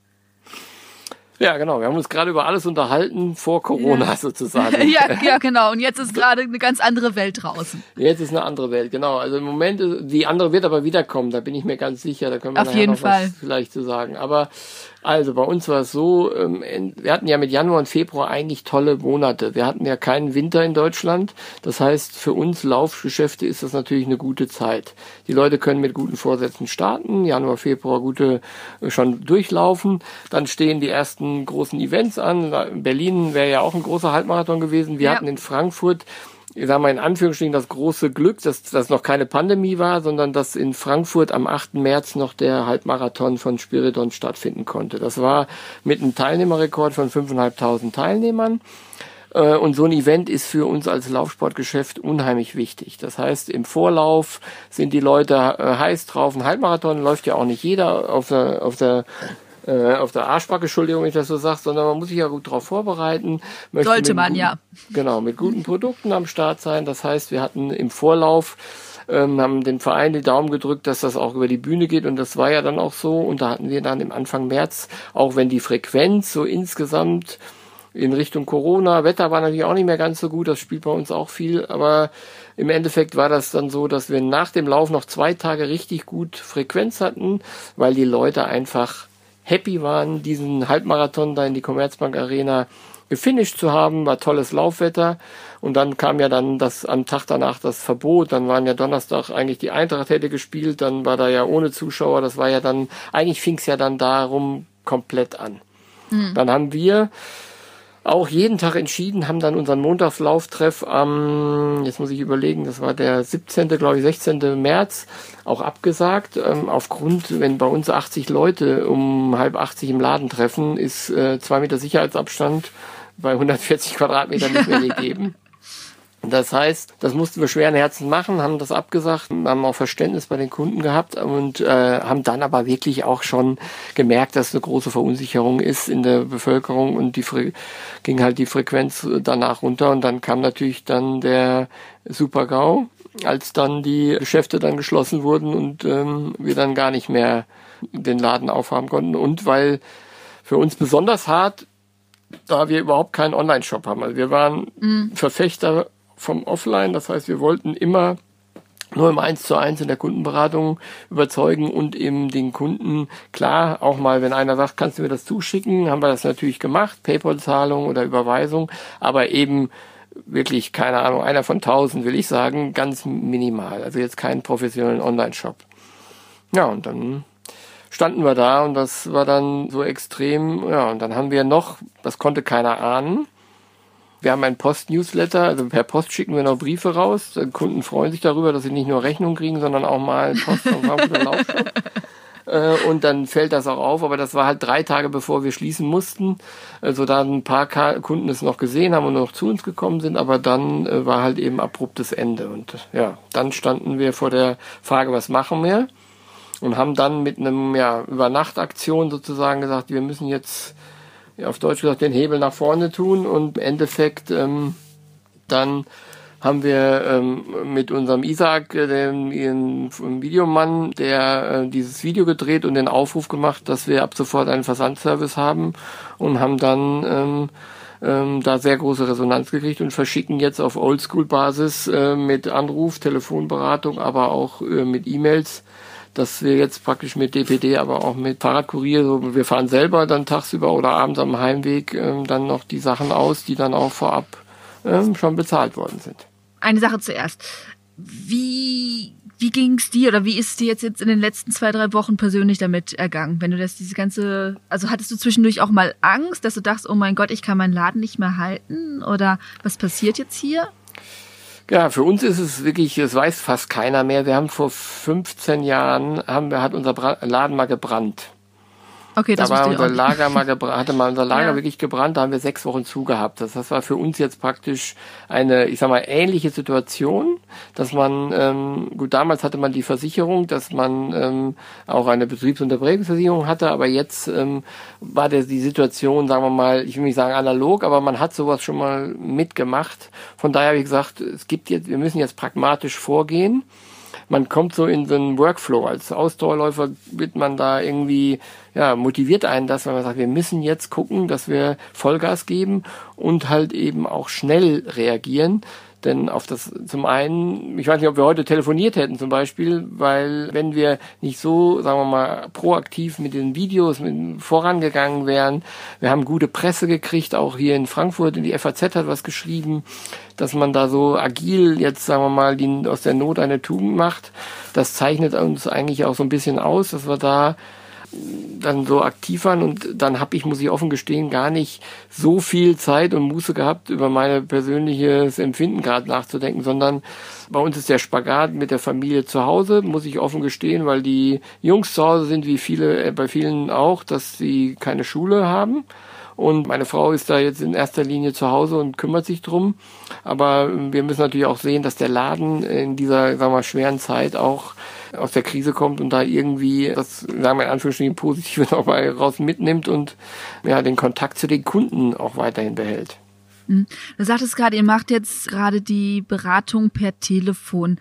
Ja, genau. Wir haben uns gerade über alles unterhalten vor Corona sozusagen. Ja, genau. Und jetzt ist gerade eine ganz andere Welt draußen. Jetzt ist eine andere Welt, genau. Also im Moment, die andere wird aber wiederkommen, da bin ich mir ganz sicher. Da können wir auf jeden Fall was vielleicht zu sagen. Aber also bei uns war es so, wir hatten ja mit Januar und Februar eigentlich tolle Monate. Wir hatten ja keinen Winter in Deutschland. Das heißt, für uns Laufgeschäfte ist das natürlich eine gute Zeit. Die Leute können mit guten Vorsätzen starten, Januar, Februar schon durchlaufen. Dann stehen die ersten großen Events an. In Berlin wäre ja auch ein großer Halbmarathon gewesen. Wir hatten in Frankfurt, ich sage mal in Anführungsstrichen, das große Glück, dass das noch keine Pandemie war, sondern dass in Frankfurt am 8. März noch der Halbmarathon von Spiridon stattfinden konnte. Das war mit einem Teilnehmerrekord von 5.500 Teilnehmern. Und so ein Event ist für uns als Laufsportgeschäft unheimlich wichtig. Das heißt, im Vorlauf sind die Leute heiß drauf. Ein Halbmarathon läuft ja auch nicht jeder auf der Arschbacke, Entschuldigung, wenn ich das so sage, sondern man muss sich ja gut darauf vorbereiten. Sollte man, ja. Genau, mit guten Produkten am Start sein. Das heißt, wir hatten im Vorlauf, haben dem Verein die Daumen gedrückt, dass das auch über die Bühne geht und das war ja dann auch so. Und da hatten wir dann im Anfang März, auch wenn die Frequenz so insgesamt in Richtung Corona, Wetter war natürlich auch nicht mehr ganz so gut, das spielt bei uns auch viel, aber im Endeffekt war das dann so, dass wir nach dem Lauf noch 2 Tage richtig gut Frequenz hatten, weil die Leute einfach happy waren, diesen Halbmarathon da in die Commerzbank Arena gefinisht zu haben, war tolles Laufwetter und dann kam ja dann am Tag danach das Verbot, dann waren ja Donnerstag eigentlich die Eintracht hätte gespielt, dann war da ja ohne Zuschauer, das war ja dann, eigentlich fing es ja dann darum komplett an. Dann haben wir auch jeden Tag entschieden, haben dann unseren Montagslauftreff jetzt muss ich überlegen, das war der 16., glaube ich, 16. März, auch abgesagt. Aufgrund, wenn bei uns 80 Leute um 7:30 im Laden treffen, ist 2 Meter Sicherheitsabstand bei 140 Quadratmetern nicht mehr gegeben. Das heißt, das mussten wir schweren Herzens machen, haben das abgesagt, haben auch Verständnis bei den Kunden gehabt und haben dann aber wirklich auch schon gemerkt, dass eine große Verunsicherung ist in der Bevölkerung und ging halt die Frequenz danach runter und dann kam natürlich dann der Super-GAU, als dann die Geschäfte dann geschlossen wurden und wir dann gar nicht mehr den Laden aufhaben konnten und weil für uns besonders hart, da wir überhaupt keinen Online-Shop haben. Also wir waren Verfechter vom Offline, das heißt, wir wollten immer nur im 1:1 in der Kundenberatung überzeugen und eben den Kunden, klar, auch mal, wenn einer sagt, kannst du mir das zuschicken, haben wir das natürlich gemacht, PayPal-Zahlung oder Überweisung, aber eben wirklich, keine Ahnung, einer von 1000, will ich sagen, ganz minimal, also jetzt keinen professionellen Online-Shop. Ja, und dann standen wir da und das war dann so extrem, ja, und dann haben wir noch, das konnte keiner ahnen, wir haben ein Post-Newsletter, also per Post schicken wir noch Briefe raus. Die Kunden freuen sich darüber, dass sie nicht nur Rechnung kriegen, sondern auch mal Post vom Frankfurter Laufshop. Und dann fällt das auch auf, aber das war halt 3 Tage bevor wir schließen mussten, also da ein paar Kunden es noch gesehen haben und noch zu uns gekommen sind, aber dann war halt eben abruptes Ende. Und ja, dann standen wir vor der Frage, was machen wir? Und haben dann mit einem Übernachtaktion sozusagen gesagt, wir müssen jetzt auf Deutsch gesagt, den Hebel nach vorne tun und im Endeffekt dann haben wir mit unserem Isaac, dem Videomann, der dieses Video gedreht und den Aufruf gemacht, dass wir ab sofort einen Versandservice haben und haben dann da sehr große Resonanz gekriegt und verschicken jetzt auf Oldschool-Basis mit Anruf, Telefonberatung, aber auch mit E-Mails, dass wir jetzt praktisch mit DPD, aber auch mit Fahrradkurier, so wir fahren selber dann tagsüber oder abends am Heimweg dann noch die Sachen aus, die dann auch vorab schon bezahlt worden sind. Eine Sache zuerst. Wie ging es dir oder wie ist es dir jetzt in den letzten 2-3 Wochen persönlich damit ergangen? Wenn du also hattest du zwischendurch auch mal Angst, dass du dachtest, oh mein Gott, ich kann meinen Laden nicht mehr halten oder was passiert jetzt hier? Ja, für uns ist es wirklich, es weiß fast keiner mehr. Wir haben vor 15 Jahren, hat unser Laden mal gebrannt. Okay, das da war unser Lager hatte mal unser Lager wirklich gebrannt, da haben wir 6 Wochen zugehabt. Das war für uns jetzt praktisch eine, ich sag mal, ähnliche Situation, dass man, gut, damals hatte man die Versicherung, dass man auch eine Betriebsunterbrechungsversicherung hatte, aber jetzt war die Situation, sagen wir mal, ich will nicht sagen analog, aber man hat sowas schon mal mitgemacht. Von daher habe ich gesagt, wir müssen jetzt pragmatisch vorgehen. Man kommt so in so einen Workflow. Als Ausdauerläufer wird man da irgendwie, motiviert einen das, weil man sagt, wir müssen jetzt gucken, dass wir Vollgas geben und halt eben auch schnell reagieren. Denn zum einen, ich weiß nicht, ob wir heute telefoniert hätten zum Beispiel, weil wenn wir nicht so, sagen wir mal, proaktiv mit den Videos vorangegangen wären, wir haben gute Presse gekriegt, auch hier in Frankfurt, in die FAZ hat was geschrieben, dass man da so agil jetzt, sagen wir mal, aus der Not eine Tugend macht. Das zeichnet uns eigentlich auch so ein bisschen aus, dass wir da dann so aktiv waren und dann muss ich offen gestehen, gar nicht so viel Zeit und Muße gehabt, über mein persönliches Empfinden gerade nachzudenken, sondern bei uns ist der Spagat mit der Familie zu Hause, muss ich offen gestehen, weil die Jungs zu Hause sind, wie bei vielen auch, dass sie keine Schule haben. Und meine Frau ist da jetzt in erster Linie zu Hause und kümmert sich drum. Aber wir müssen natürlich auch sehen, dass der Laden in dieser, sagen wir mal, schweren Zeit auch aus der Krise kommt und da irgendwie, das sagen wir in Anführungsstrichen positiv noch mal raus mitnimmt und den Kontakt zu den Kunden auch weiterhin behält. Du sagtest gerade, ihr macht jetzt gerade die Beratung per Telefon.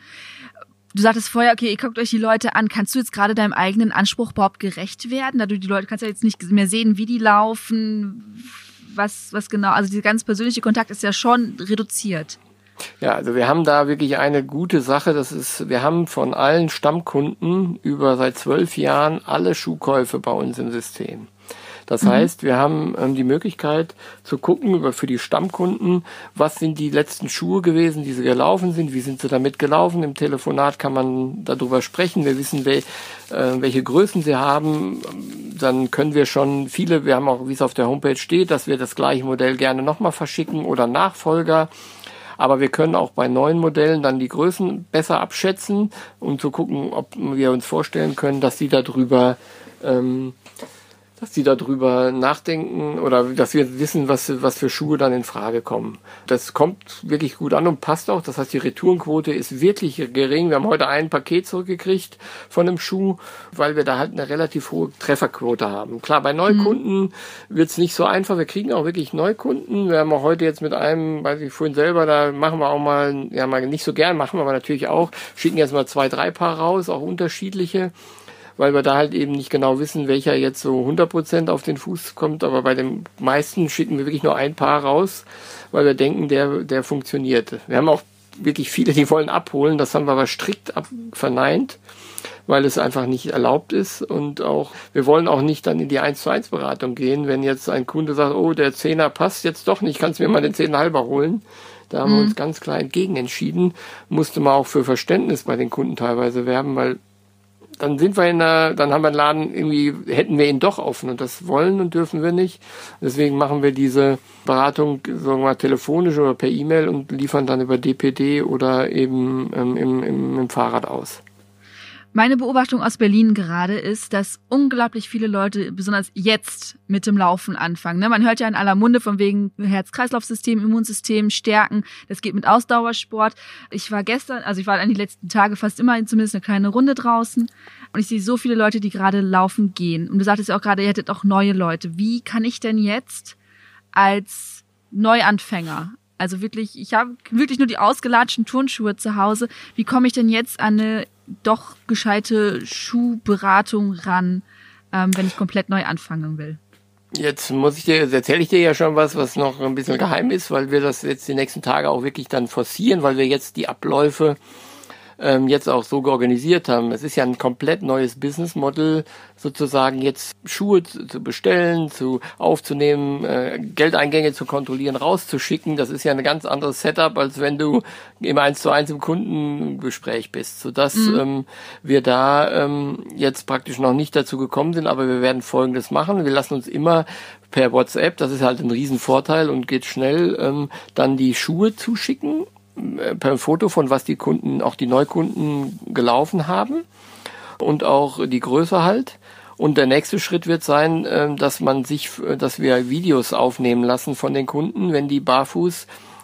Du sagtest vorher, okay, ihr guckt euch die Leute an. Kannst du jetzt gerade deinem eigenen Anspruch überhaupt gerecht werden? Da du die Leute kannst ja jetzt nicht mehr sehen, wie die laufen, was genau. Also dieser ganz persönliche Kontakt ist ja schon reduziert. Ja, also wir haben da wirklich eine gute Sache. Wir haben von allen Stammkunden seit 12 Jahren alle Schuhkäufe bei uns im System. Das heißt, wir haben die Möglichkeit zu gucken für die Stammkunden, was sind die letzten Schuhe gewesen, die sie gelaufen sind, wie sind sie damit gelaufen. Im Telefonat kann man darüber sprechen. Wir wissen, welche Größen sie haben. Dann können wir wir haben auch, wie es auf der Homepage steht, dass wir das gleiche Modell gerne nochmal verschicken oder Nachfolger. Aber wir können auch bei neuen Modellen dann die Größen besser abschätzen, um zu gucken, ob wir uns vorstellen können, dass sie darüber nachdenken oder dass wir wissen, was für Schuhe dann in Frage kommen. Das kommt wirklich gut an und passt auch. Das heißt, die Retourenquote ist wirklich gering. Wir haben heute ein Paket zurückgekriegt von einem Schuh, weil wir da halt eine relativ hohe Trefferquote haben. Klar, bei Neukunden wird's nicht so einfach. Wir kriegen auch wirklich Neukunden. Wir haben auch heute jetzt mit einem, weiß ich vorhin selber, da machen wir auch mal nicht so gern, machen wir aber natürlich auch, schicken jetzt mal 2, 3 Paar raus, auch unterschiedliche, weil wir da halt eben nicht genau wissen, welcher jetzt so 100% auf den Fuß kommt, aber bei den meisten schicken wir wirklich nur ein Paar raus, weil wir denken, der funktioniert. Wir haben auch wirklich viele, die wollen abholen, das haben wir aber strikt verneint, weil es einfach nicht erlaubt ist und auch, wir wollen auch nicht dann in die 1:1 Beratung gehen, wenn jetzt ein Kunde sagt, oh, der 10er passt jetzt doch nicht, kannst du mir mal den 10,5er holen. Da haben wir uns ganz klar entgegen entschieden, musste man auch für Verständnis bei den Kunden teilweise werben, weil dann haben wir einen Laden, irgendwie hätten wir ihn doch offen und das wollen und dürfen wir nicht. Deswegen machen wir diese Beratung, sagen wir mal, telefonisch oder per E-Mail und liefern dann über DPD oder eben im Fahrrad aus. Meine Beobachtung aus Berlin gerade ist, dass unglaublich viele Leute, besonders jetzt, mit dem Laufen anfangen. Man hört ja in aller Munde von wegen Herz-Kreislauf-System, Immunsystem stärken. Das geht mit Ausdauersport. Ich war an die letzten Tage fast immer zumindest eine kleine Runde draußen. Und ich sehe so viele Leute, die gerade laufen gehen. Und du sagtest ja auch gerade, ihr hättet auch neue Leute. Wie kann ich denn jetzt als Neuanfänger, also wirklich, ich habe wirklich nur die ausgelatschten Turnschuhe zu Hause, wie komme ich denn jetzt an eine doch gescheite Schuhberatung ran, wenn ich komplett neu anfangen will? Jetzt erzähle ich dir ja schon was noch ein bisschen geheim ist, weil wir das jetzt die nächsten Tage auch wirklich dann forcieren, weil wir jetzt die Abläufe jetzt auch so organisiert haben. Es ist ja ein komplett neues Businessmodell, sozusagen jetzt Schuhe zu bestellen, aufzunehmen, Geldeingänge zu kontrollieren, rauszuschicken. Das ist ja ein ganz anderes Setup, als wenn du im 1:1 im Kundengespräch bist, sodass wir da jetzt praktisch noch nicht dazu gekommen sind, aber wir werden Folgendes machen. Wir lassen uns immer per WhatsApp, das ist halt ein Riesenvorteil und geht schnell, dann die Schuhe zuschicken. per Foto von was die Kunden, auch die Neukunden gelaufen haben und auch die Größe halt. Und der nächste Schritt wird sein, dass wir Videos aufnehmen lassen von den Kunden, wenn die barfuß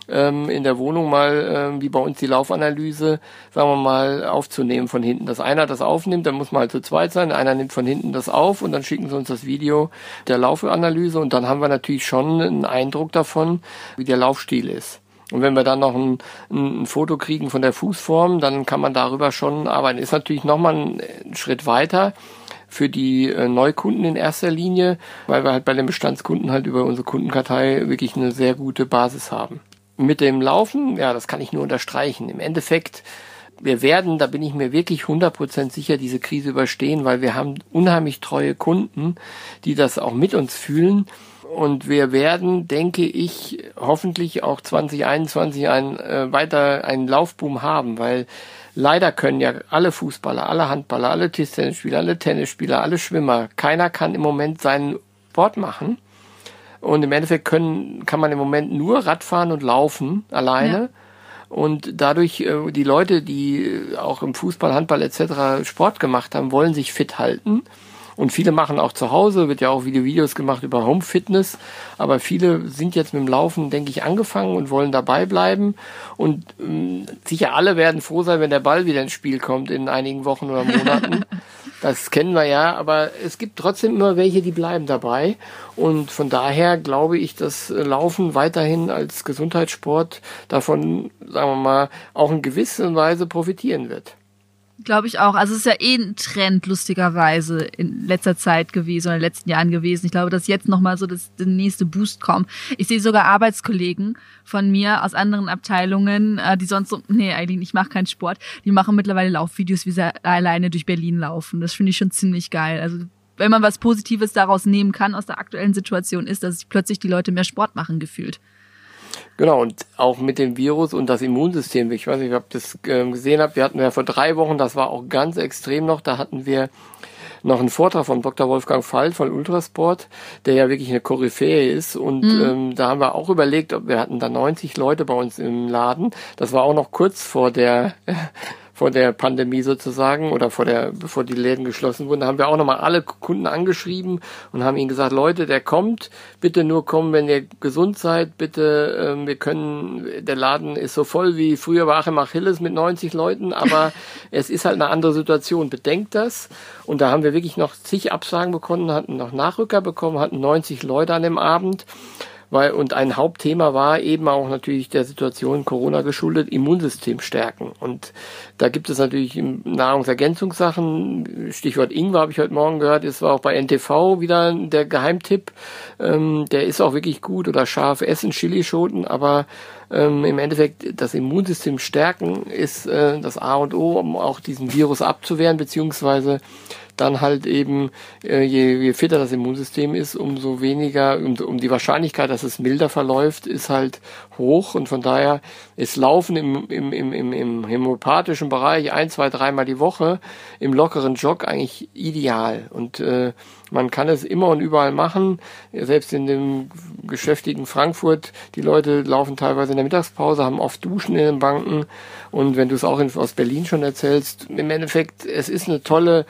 in der Wohnung mal, wie bei uns die Laufanalyse, sagen wir mal, aufzunehmen von hinten. Dass einer das aufnimmt, dann muss man halt zu zweit sein, einer nimmt von hinten das auf und dann schicken sie uns das Video der Laufanalyse und dann haben wir natürlich schon einen Eindruck davon, wie der Laufstil ist. Und wenn wir dann noch ein Foto kriegen von der Fußform, dann kann man darüber schon arbeiten. Ist natürlich nochmal ein Schritt weiter für die Neukunden in erster Linie, weil wir halt bei den Bestandskunden halt über unsere Kundenkartei wirklich eine sehr gute Basis haben. Mit dem Laufen, ja, das kann ich nur unterstreichen. Im Endeffekt, wir werden, da bin ich mir wirklich 100% sicher, diese Krise überstehen, weil wir haben unheimlich treue Kunden, die das auch mit uns fühlen. Und wir werden, denke ich, hoffentlich auch 2021 weiter einen Laufboom haben, weil leider können ja alle Fußballer, alle Handballer, alle Tischtennisspieler, alle Tennisspieler, alle Schwimmer, keiner kann im Moment seinen Sport machen. Und im Endeffekt kann man im Moment nur Radfahren und laufen alleine. Ja. Und dadurch, die Leute, die auch im Fußball, Handball etc. Sport gemacht haben, wollen sich fit halten. Und viele machen auch zu Hause, wird ja auch Videos gemacht über Home Fitness. Aber viele sind jetzt mit dem Laufen, denke ich, angefangen und wollen dabei bleiben. Und sicher alle werden froh sein, wenn der Ball wieder ins Spiel kommt in einigen Wochen oder Monaten. Das kennen wir ja, aber es gibt trotzdem immer welche, die bleiben dabei. Und von daher glaube ich, dass Laufen weiterhin als Gesundheitssport davon, sagen wir mal, auch in gewisser Weise profitieren wird. Glaube ich auch. Also es ist ja ein Trend, lustigerweise, in letzter Zeit gewesen oder in den letzten Jahren gewesen. Ich glaube, dass jetzt nochmal so der nächste Boost kommt. Ich sehe sogar Arbeitskollegen von mir aus anderen Abteilungen, die sonst so, nee, Eileen, ich mache keinen Sport. Die machen mittlerweile Laufvideos, wie sie alleine durch Berlin laufen. Das finde ich schon ziemlich geil. Also wenn man was Positives daraus nehmen kann aus der aktuellen Situation, ist, dass plötzlich die Leute mehr Sport machen, gefühlt. Genau, und auch mit dem Virus und das Immunsystem. Ich weiß nicht, ob ihr das gesehen habt. Wir hatten ja vor 3 Wochen, das war auch ganz extrem noch, da hatten wir noch einen Vortrag von Dr. Wolfgang Fall von Ultrasport, der ja wirklich eine Koryphäe ist. Und da haben wir auch überlegt, wir hatten da 90 Leute bei uns im Laden. Das war auch noch kurz vor der Pandemie sozusagen oder bevor die Läden geschlossen wurden, da haben wir auch nochmal alle Kunden angeschrieben und haben ihnen gesagt, Leute, der kommt, bitte nur kommen, wenn ihr gesund seid, bitte, der Laden ist so voll wie früher war Achim Achilles mit 90 Leuten, aber es ist halt eine andere Situation, bedenkt das. Und da haben wir wirklich noch zig Absagen bekommen, hatten noch Nachrücker bekommen, hatten 90 Leute an dem Abend. Und ein Hauptthema war eben auch natürlich der Situation Corona geschuldet, Immunsystem stärken. Und da gibt es natürlich Nahrungsergänzungssachen, Stichwort Ingwer habe ich heute Morgen gehört, es war auch bei NTV wieder der Geheimtipp, der ist auch wirklich gut, oder scharf essen, Chilischoten, aber im Endeffekt das Immunsystem stärken ist das A und O, um auch diesen Virus abzuwehren, beziehungsweise dann halt eben, je fitter das Immunsystem ist, umso weniger, um die Wahrscheinlichkeit, dass es milder verläuft, ist halt hoch. Und von daher ist Laufen im homöopathischen Bereich 1, 2, 3 Mal die Woche im lockeren Jog eigentlich ideal. Und man kann es immer und überall machen. Selbst in dem geschäftigen Frankfurt, die Leute laufen teilweise in der Mittagspause, haben oft Duschen in den Banken. Und wenn du es auch aus Berlin schon erzählst, im Endeffekt, es ist eine tolle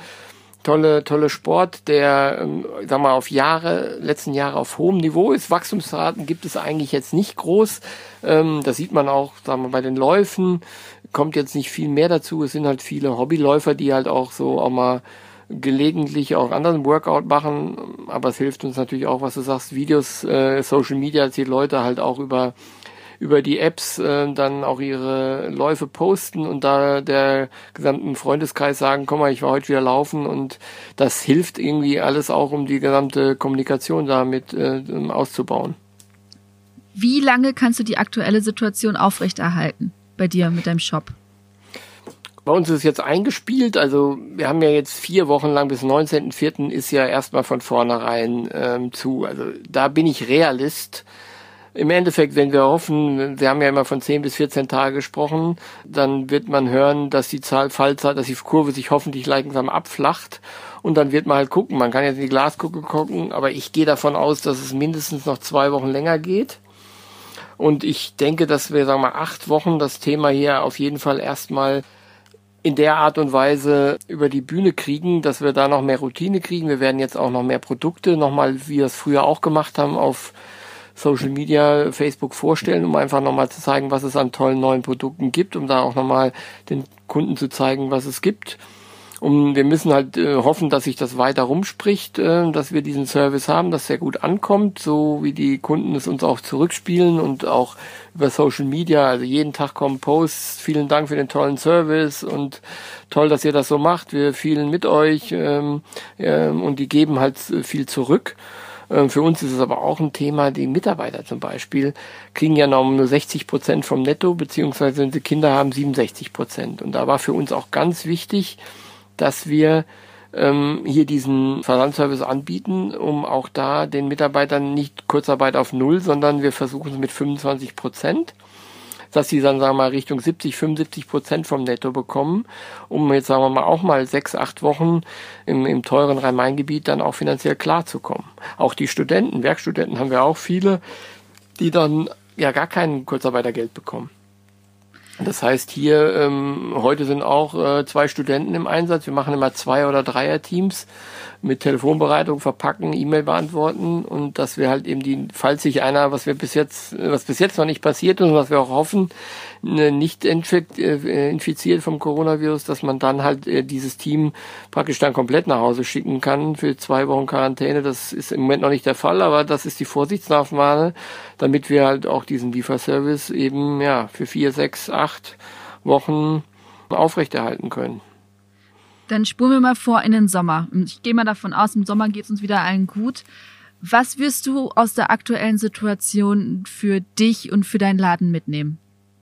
Sport, der, sag mal, letzten Jahre auf hohem Niveau ist. Wachstumsraten gibt es eigentlich jetzt nicht groß. Das sieht man auch, sagen wir, bei den Läufen kommt jetzt nicht viel mehr dazu. Es sind halt viele Hobbyläufer, die halt auch so auch mal gelegentlich auch anderen Workout machen. Aber es hilft uns natürlich auch, was du sagst, Videos, Social Media, dass die Leute halt auch über die Apps dann auch ihre Läufe posten und da der gesamten Freundeskreis sagen, komm mal, ich war heute wieder laufen, und das hilft irgendwie alles auch, um die gesamte Kommunikation damit auszubauen. Wie lange kannst du die aktuelle Situation aufrechterhalten bei dir mit deinem Shop? Bei uns ist es jetzt eingespielt, also wir haben ja jetzt 4 Wochen lang, bis 19.04. ist ja erstmal von vornherein zu. Also da bin ich Realist. Im Endeffekt, wenn wir hoffen, wir haben ja immer von 10 bis 14 Tage gesprochen, dann wird man hören, dass die Fallzahl, dass die Kurve sich hoffentlich langsam abflacht, und dann wird man halt gucken. Man kann jetzt in die Glaskugel gucken, aber ich gehe davon aus, dass es mindestens noch 2 Wochen länger geht. Und ich denke, dass wir, 8 Wochen das Thema hier auf jeden Fall erstmal in der Art und Weise über die Bühne kriegen, dass wir da noch mehr Routine kriegen. Wir werden jetzt auch noch mehr Produkte nochmal, wie wir es früher auch gemacht haben, auf Social Media, Facebook vorstellen, um einfach nochmal zu zeigen, was es an tollen neuen Produkten gibt, um da auch nochmal den Kunden zu zeigen, was es gibt. Wir müssen halt hoffen, dass sich das weiter rumspricht, dass wir diesen Service haben, dass der gut ankommt, so wie die Kunden es uns auch zurückspielen und auch über Social Media. Also jeden Tag kommen Posts, vielen Dank für den tollen Service und toll, dass ihr das so macht. Wir fühlen mit euch und die geben halt viel zurück. Für uns ist es aber auch ein Thema, die Mitarbeiter zum Beispiel kriegen ja nur 60% vom Netto, beziehungsweise wenn sie Kinder haben, 67%. Und da war für uns auch ganz wichtig, dass wir hier diesen Versandservice anbieten, um auch da den Mitarbeitern nicht Kurzarbeit auf Null, sondern wir versuchen es mit 25%, dass sie dann, Richtung 70-75% vom Netto bekommen, um jetzt, auch mal 6-8 Wochen im teuren Rhein-Main-Gebiet dann auch finanziell klarzukommen. Auch die Studenten, Werkstudenten haben wir auch viele, die dann ja gar kein Kurzarbeitergeld bekommen. Das heißt, hier heute sind auch 2 Studenten im Einsatz. Wir machen immer 2- oder 3er-Teams mit Telefonbereitung, verpacken, E-Mail beantworten und dass wir halt eben falls sich einer, was bis jetzt noch nicht passiert ist und was wir auch hoffen, nicht infiziert vom Coronavirus, dass man dann halt dieses Team praktisch dann komplett nach Hause schicken kann für 2 Wochen Quarantäne. Das ist im Moment noch nicht der Fall, aber das ist die Vorsichtsmaßnahme, damit wir halt auch diesen Lieferservice eben für 4, 6, 8 Wochen aufrechterhalten können. Dann spulen wir mal vor in den Sommer. Ich gehe mal davon aus, im Sommer geht es uns wieder allen gut. Was wirst du aus der aktuellen Situation für dich und für deinen Laden mitnehmen?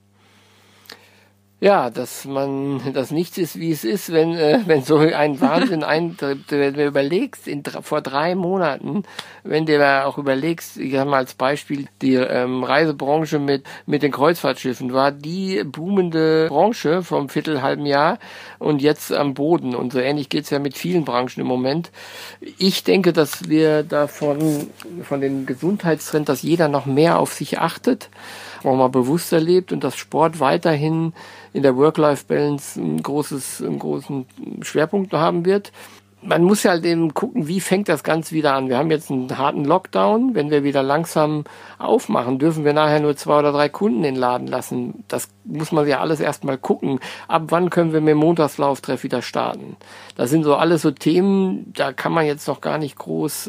Ja, dass nichts ist, wie es ist, wenn so ein Wahnsinn eintritt. Wenn du überlegst, vor 3 Monaten, wenn du da auch überlegst, ich habe mal als Beispiel die Reisebranche mit den Kreuzfahrtschiffen, war die boomende Branche vom halben Jahr und jetzt am Boden. Und so ähnlich geht's ja mit vielen Branchen im Moment. Ich denke, dass wir davon von dem Gesundheitstrend, dass jeder noch mehr auf sich achtet, auch mal bewusster lebt und dass Sport weiterhin in der Work-Life-Balance einen großen Schwerpunkt haben wird. Man muss ja halt eben gucken, wie fängt das Ganze wieder an. Wir haben jetzt einen harten Lockdown. Wenn wir wieder langsam aufmachen, dürfen wir nachher nur 2 oder 3 Kunden in den Laden lassen. Das muss man ja alles erstmal gucken. Ab wann können wir mit dem Montagslauftreff wieder starten? Das sind so alles so Themen, da kann man jetzt noch gar nicht groß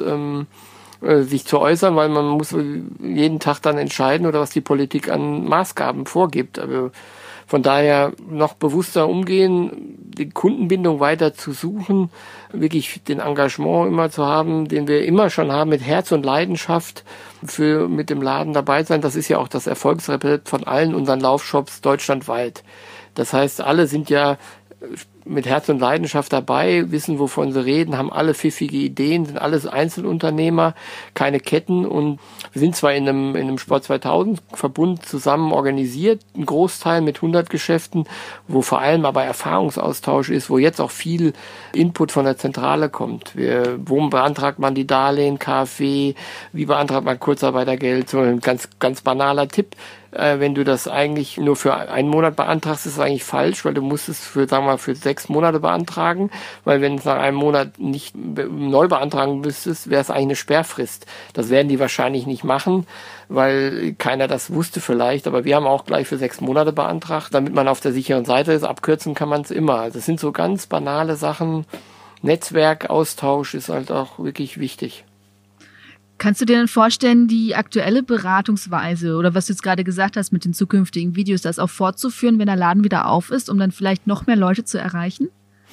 sich zu äußern, weil man muss jeden Tag dann entscheiden oder was die Politik an Maßgaben vorgibt. Aber von daher noch bewusster umgehen, die Kundenbindung weiter zu suchen, wirklich den Engagement immer zu haben, den wir immer schon haben, mit Herz und Leidenschaft mit dem Laden dabei sein. Das ist ja auch das Erfolgsrezept von allen unseren Laufshops deutschlandweit. Das heißt, alle sind ja mit Herz und Leidenschaft dabei, wissen, wovon sie reden, haben alle pfiffige Ideen, sind alles Einzelunternehmer, keine Ketten und wir sind zwar in einem Sport 2000 Verbund zusammen organisiert, ein Großteil mit 100 Geschäften, wo vor allem aber Erfahrungsaustausch ist, wo jetzt auch viel Input von der Zentrale kommt. Wo beantragt man die Darlehen, KfW, wie beantragt man Kurzarbeitergeld, so ein ganz, ganz banaler Tipp. Wenn du das eigentlich nur für einen Monat beantragst, ist es eigentlich falsch, weil du musst es für 6 Monate beantragen, weil wenn es nach einem Monat nicht neu beantragen müsstest, wäre es eigentlich eine Sperrfrist. Das werden die wahrscheinlich nicht machen, weil keiner das wusste vielleicht, aber wir haben auch gleich für 6 Monate beantragt, damit man auf der sicheren Seite ist. Abkürzen kann man es immer. Also das sind so ganz banale Sachen. Netzwerkaustausch ist halt auch wirklich wichtig. Kannst du dir denn vorstellen, die aktuelle Beratungsweise oder was du jetzt gerade gesagt hast mit den zukünftigen Videos, das auch fortzuführen, wenn der Laden wieder auf ist, um dann vielleicht noch mehr Leute zu erreichen?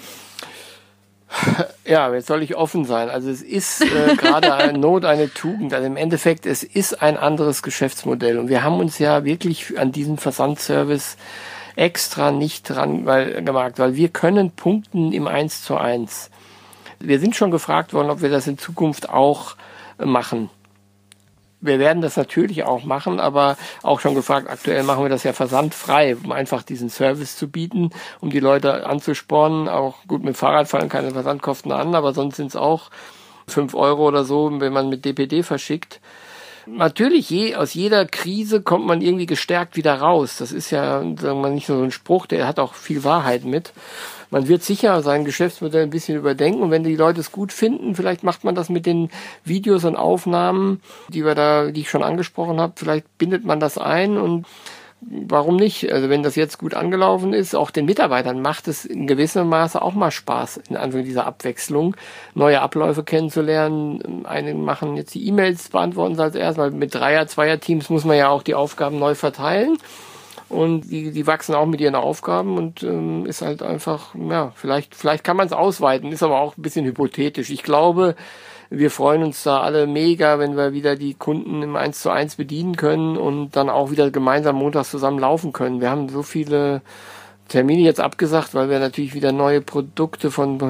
Ja, jetzt soll ich offen sein. Also es ist gerade eine Not, eine Tugend. Also im Endeffekt, es ist ein anderes Geschäftsmodell. Und wir haben uns ja wirklich an diesen Versandservice extra nicht dran gemacht, weil wir können punkten im 1:1. Wir sind schon gefragt worden, ob wir das in Zukunft auch machen. Wir werden das natürlich auch machen, aber auch schon gefragt, aktuell machen wir das ja versandfrei, um einfach diesen Service zu bieten, um die Leute anzuspornen. Auch gut, mit Fahrrad fallen keine Versandkosten an, aber sonst sind es auch 5 € oder so, wenn man mit DPD verschickt. Natürlich, aus jeder Krise kommt man irgendwie gestärkt wieder raus. Das ist ja, sagen wir mal, nicht nur so ein Spruch, der hat auch viel Wahrheit mit. Man wird sicher sein Geschäftsmodell ein bisschen überdenken und wenn die Leute es gut finden, vielleicht macht man das mit den Videos und Aufnahmen, die ich schon angesprochen habe, vielleicht bindet man das ein und warum nicht? Also wenn das jetzt gut angelaufen ist, auch den Mitarbeitern macht es in gewissem Maße auch mal Spaß, in Anführung dieser Abwechslung, neue Abläufe kennenzulernen. Einige machen jetzt die E-Mails, beantworten sie als erstes, weil mit Zweier-Teams muss man ja auch die Aufgaben neu verteilen. Und die wachsen auch mit ihren Aufgaben und ist halt einfach, ja, vielleicht kann man es ausweiten, ist aber auch ein bisschen hypothetisch. Ich glaube, wir freuen uns da alle mega, wenn wir wieder die Kunden im 1:1 bedienen können und dann auch wieder gemeinsam montags zusammen laufen können. Wir haben so viele Termine jetzt abgesagt, weil wir natürlich wieder neue Produkte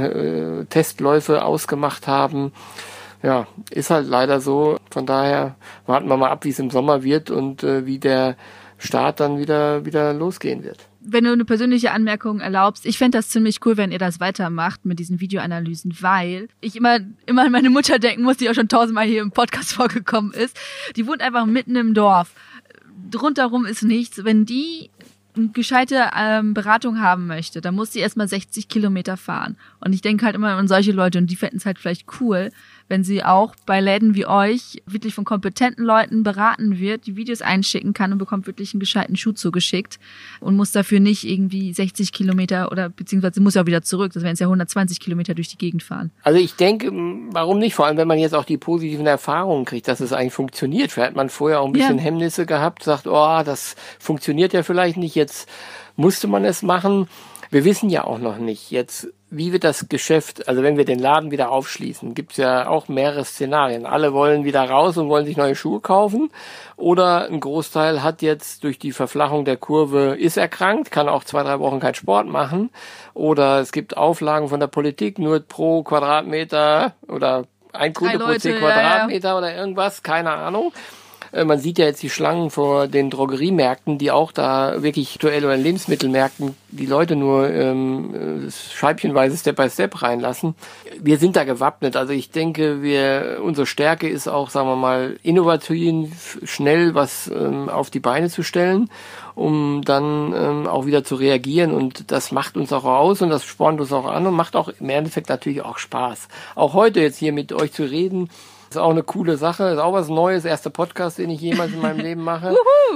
von Testläufe ausgemacht haben. Ja, ist halt leider so. Von daher warten wir mal ab, wie es im Sommer wird und wie der Start dann wieder losgehen wird. Wenn du eine persönliche Anmerkung erlaubst, ich fände das ziemlich cool, wenn ihr das weitermacht mit diesen Videoanalysen, weil ich immer an meine Mutter denken muss, die auch schon 1000-mal hier im Podcast vorgekommen ist. Die wohnt einfach mitten im Dorf. Rundherum ist nichts. Wenn die eine gescheite Beratung haben möchte, dann muss sie erstmal 60 Kilometer fahren. Und ich denke halt immer an solche Leute und die fänden es halt vielleicht cool, wenn sie auch bei Läden wie euch wirklich von kompetenten Leuten beraten wird, die Videos einschicken kann und bekommt wirklich einen gescheiten Schuh zugeschickt und muss dafür nicht irgendwie 60 Kilometer oder beziehungsweise muss ja auch wieder zurück, das wären ja 120 Kilometer durch die Gegend fahren. Also ich denke, warum nicht? Vor allem, wenn man jetzt auch die positiven Erfahrungen kriegt, dass es eigentlich funktioniert. Vielleicht hat man vorher auch ein bisschen Hemmnisse gehabt, sagt, das funktioniert ja vielleicht nicht, jetzt musste man es machen. Wir wissen ja auch noch nicht jetzt, wie wird das Geschäft, also wenn wir den Laden wieder aufschließen, gibt's ja auch mehrere Szenarien. Alle wollen wieder raus und wollen sich neue Schuhe kaufen oder ein Großteil hat jetzt durch die Verflachung der Kurve, ist erkrankt, kann auch 2-3 Wochen keinen Sport machen oder es gibt Auflagen von der Politik, nur pro Quadratmeter oder ein Kunde pro 10 Quadratmeter oder irgendwas, keine Ahnung. Man sieht ja jetzt die Schlangen vor den Drogeriemärkten, die auch da wirklich aktuell oder Lebensmittelmärkten die Leute nur scheibchenweise Step by Step reinlassen. Wir sind da gewappnet. Also ich denke, unsere Stärke ist auch, sagen wir mal, innovativ, schnell was auf die Beine zu stellen, um dann auch wieder zu reagieren. Und das macht uns auch aus und das spornt uns auch an und macht auch im Endeffekt natürlich auch Spaß. Auch heute jetzt hier mit euch zu reden, ist auch eine coole Sache, ist auch was Neues, erster Podcast, den ich jemals in meinem Leben mache.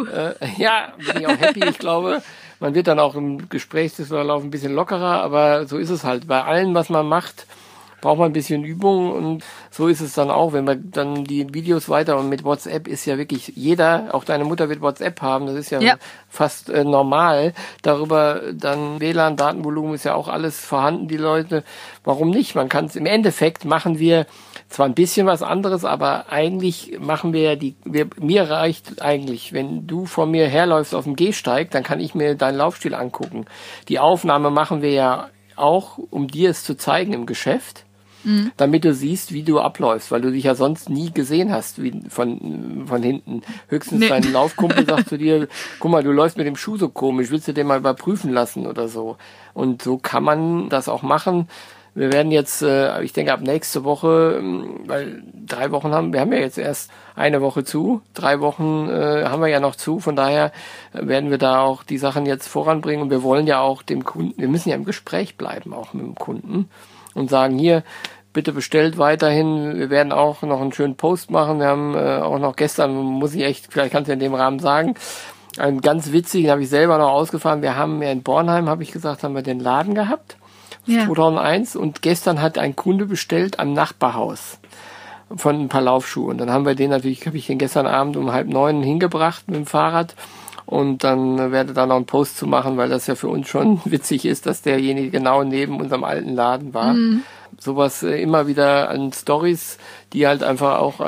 Ja, bin ich auch happy, ich glaube, man wird dann auch im Gesprächsverlauf ein bisschen lockerer, aber so ist es halt. Bei allem, was man macht, braucht man ein bisschen Übung und so ist es dann auch, wenn wir dann die Videos weiter und mit WhatsApp ist ja wirklich jeder, auch deine Mutter wird WhatsApp haben, das ist ja fast normal. Darüber dann WLAN, Datenvolumen ist ja auch alles vorhanden, die Leute. Warum nicht? Man kann es, im Endeffekt machen wir zwar ein bisschen was anderes, aber eigentlich machen wir mir reicht eigentlich, wenn du vor mir herläufst auf dem Gehsteig, dann kann ich mir deinen Laufstil angucken. Die Aufnahme machen wir ja auch, um dir es zu zeigen im Geschäft, damit du siehst, wie du abläufst, weil du dich ja sonst nie gesehen hast, wie von hinten. Höchstens dein Laufkumpel sagt zu dir, guck mal, du läufst mit dem Schuh so komisch, willst du den mal überprüfen lassen oder so. Und so kann man das auch machen. Wir werden jetzt, ich denke ab nächste Woche, weil 3 Wochen wir haben ja jetzt erst eine Woche zu, 3 Wochen haben wir ja noch zu, von daher werden wir da auch die Sachen jetzt voranbringen und wir wollen ja auch dem Kunden, wir müssen ja im Gespräch bleiben auch mit dem Kunden und sagen, hier, bitte bestellt weiterhin, wir werden auch noch einen schönen Post machen, wir haben auch noch gestern, vielleicht kannst du in dem Rahmen sagen, einen ganz witzigen, habe ich selber noch ausgefahren, wir haben ja in Bornheim, habe ich gesagt, haben wir den Laden gehabt, 2001 und gestern hat ein Kunde bestellt am Nachbarhaus von ein paar Laufschuhen. Und dann habe ich den gestern Abend um 8:30 hingebracht mit dem Fahrrad und dann werde da noch einen Post zu machen, weil das ja für uns schon witzig ist, dass derjenige genau neben unserem alten Laden war. Sowas immer wieder an Stories, die halt auch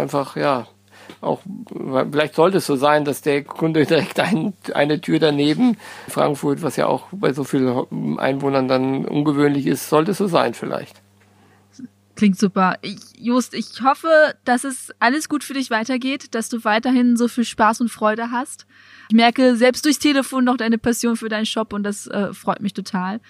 vielleicht sollte es so sein, dass der Kunde direkt eine Tür daneben, Frankfurt, was ja auch bei so vielen Einwohnern dann ungewöhnlich ist, sollte es so sein vielleicht. Klingt super. Just, ich hoffe, dass es alles gut für dich weitergeht, dass du weiterhin so viel Spaß und Freude hast. Ich merke selbst durchs Telefon noch deine Passion für deinen Shop und das freut mich total.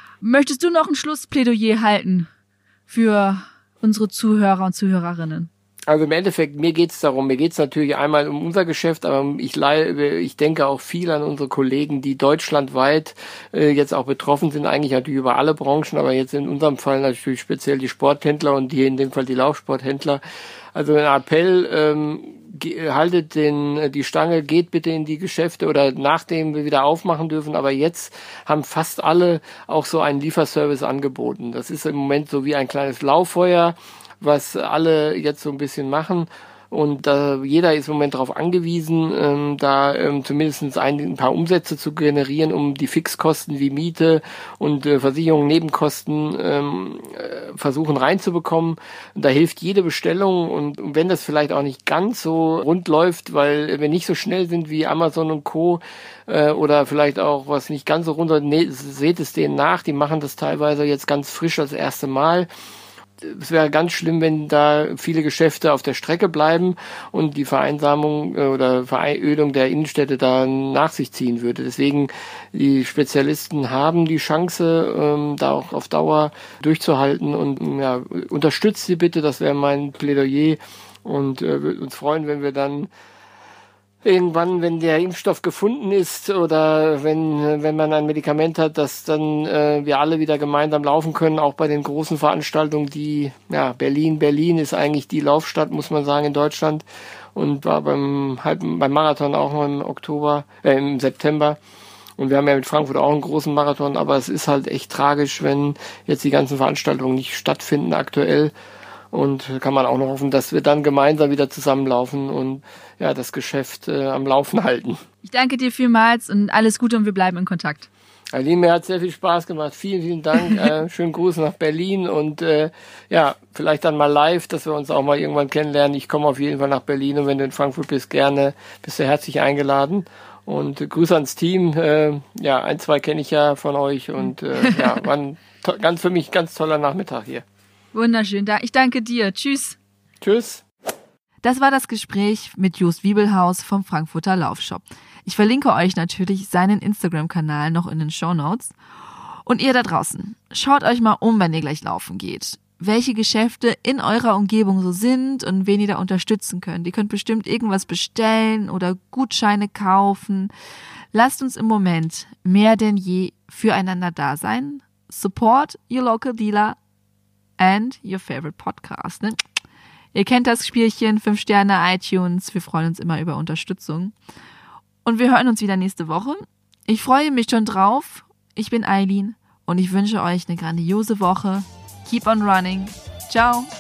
Möchtest du noch ein Schlussplädoyer halten für unsere Zuhörer und Zuhörerinnen? Also im Endeffekt, mir geht's natürlich einmal um unser Geschäft, aber ich denke auch viel an unsere Kollegen, die deutschlandweit jetzt auch betroffen sind, eigentlich natürlich über alle Branchen, aber jetzt in unserem Fall natürlich speziell die Sporthändler und hier in dem Fall die Laufsporthändler. Also ein Appell, haltet die Stange, geht bitte in die Geschäfte oder nachdem wir wieder aufmachen dürfen, aber jetzt haben fast alle auch so einen Lieferservice angeboten. Das ist im Moment so wie ein kleines Lauffeuer, was alle jetzt so ein bisschen machen. Und jeder ist im Moment darauf angewiesen, zumindest ein paar Umsätze zu generieren, um die Fixkosten wie Miete und Versicherung, Nebenkosten versuchen reinzubekommen. Und da hilft jede Bestellung. Und wenn das vielleicht auch nicht ganz so rund läuft, weil wir nicht so schnell sind wie Amazon und Co. Oder vielleicht auch was nicht ganz so rund läuft, seht es denen nach. Die machen das teilweise jetzt ganz frisch das erste Mal. Es wäre ganz schlimm, wenn da viele Geschäfte auf der Strecke bleiben und die Vereinsamung oder Verölung der Innenstädte da nach sich ziehen würde. Deswegen, die Spezialisten haben die Chance, da auch auf Dauer durchzuhalten und unterstützt sie bitte, das wäre mein Plädoyer und würde uns freuen, wenn wir dann irgendwann, wenn der Impfstoff gefunden ist oder wenn man ein Medikament hat, dass dann wir alle wieder gemeinsam laufen können, auch bei den großen Veranstaltungen, Berlin ist eigentlich die Laufstadt, muss man sagen, in Deutschland und war beim Marathon auch noch im September. Und wir haben ja mit Frankfurt auch einen großen Marathon, aber es ist halt echt tragisch, wenn jetzt die ganzen Veranstaltungen nicht stattfinden aktuell. Und kann man auch noch hoffen, dass wir dann gemeinsam wieder zusammenlaufen und das Geschäft am Laufen halten. Ich danke dir vielmals und alles Gute und wir bleiben in Kontakt. Aline, mir hat sehr viel Spaß gemacht. Vielen, vielen Dank. Schönen Gruß nach Berlin und vielleicht dann mal live, dass wir uns auch mal irgendwann kennenlernen. Ich komme auf jeden Fall nach Berlin und wenn du in Frankfurt bist, bist du herzlich eingeladen. Und Grüße ans Team. 1, 2 kenne ich ja von euch und war ein für mich ganz toller Nachmittag hier. Wunderschön. Ich danke dir. Tschüss. Tschüss. Das war das Gespräch mit Jost Wiebelhaus vom Frankfurter Laufshop. Ich verlinke euch natürlich seinen Instagram-Kanal noch in den Shownotes. Und ihr da draußen, schaut euch mal um, wenn ihr gleich laufen geht. Welche Geschäfte in eurer Umgebung so sind und wen ihr da unterstützen könnt. Ihr könnt bestimmt irgendwas bestellen oder Gutscheine kaufen. Lasst uns im Moment mehr denn je füreinander da sein. Support your local dealer and your favorite podcast. Ne? Ihr kennt das Spielchen, 5 Sterne, iTunes. Wir freuen uns immer über Unterstützung. Und wir hören uns wieder nächste Woche. Ich freue mich schon drauf. Ich bin Eileen und ich wünsche euch eine grandiose Woche. Keep on running. Ciao.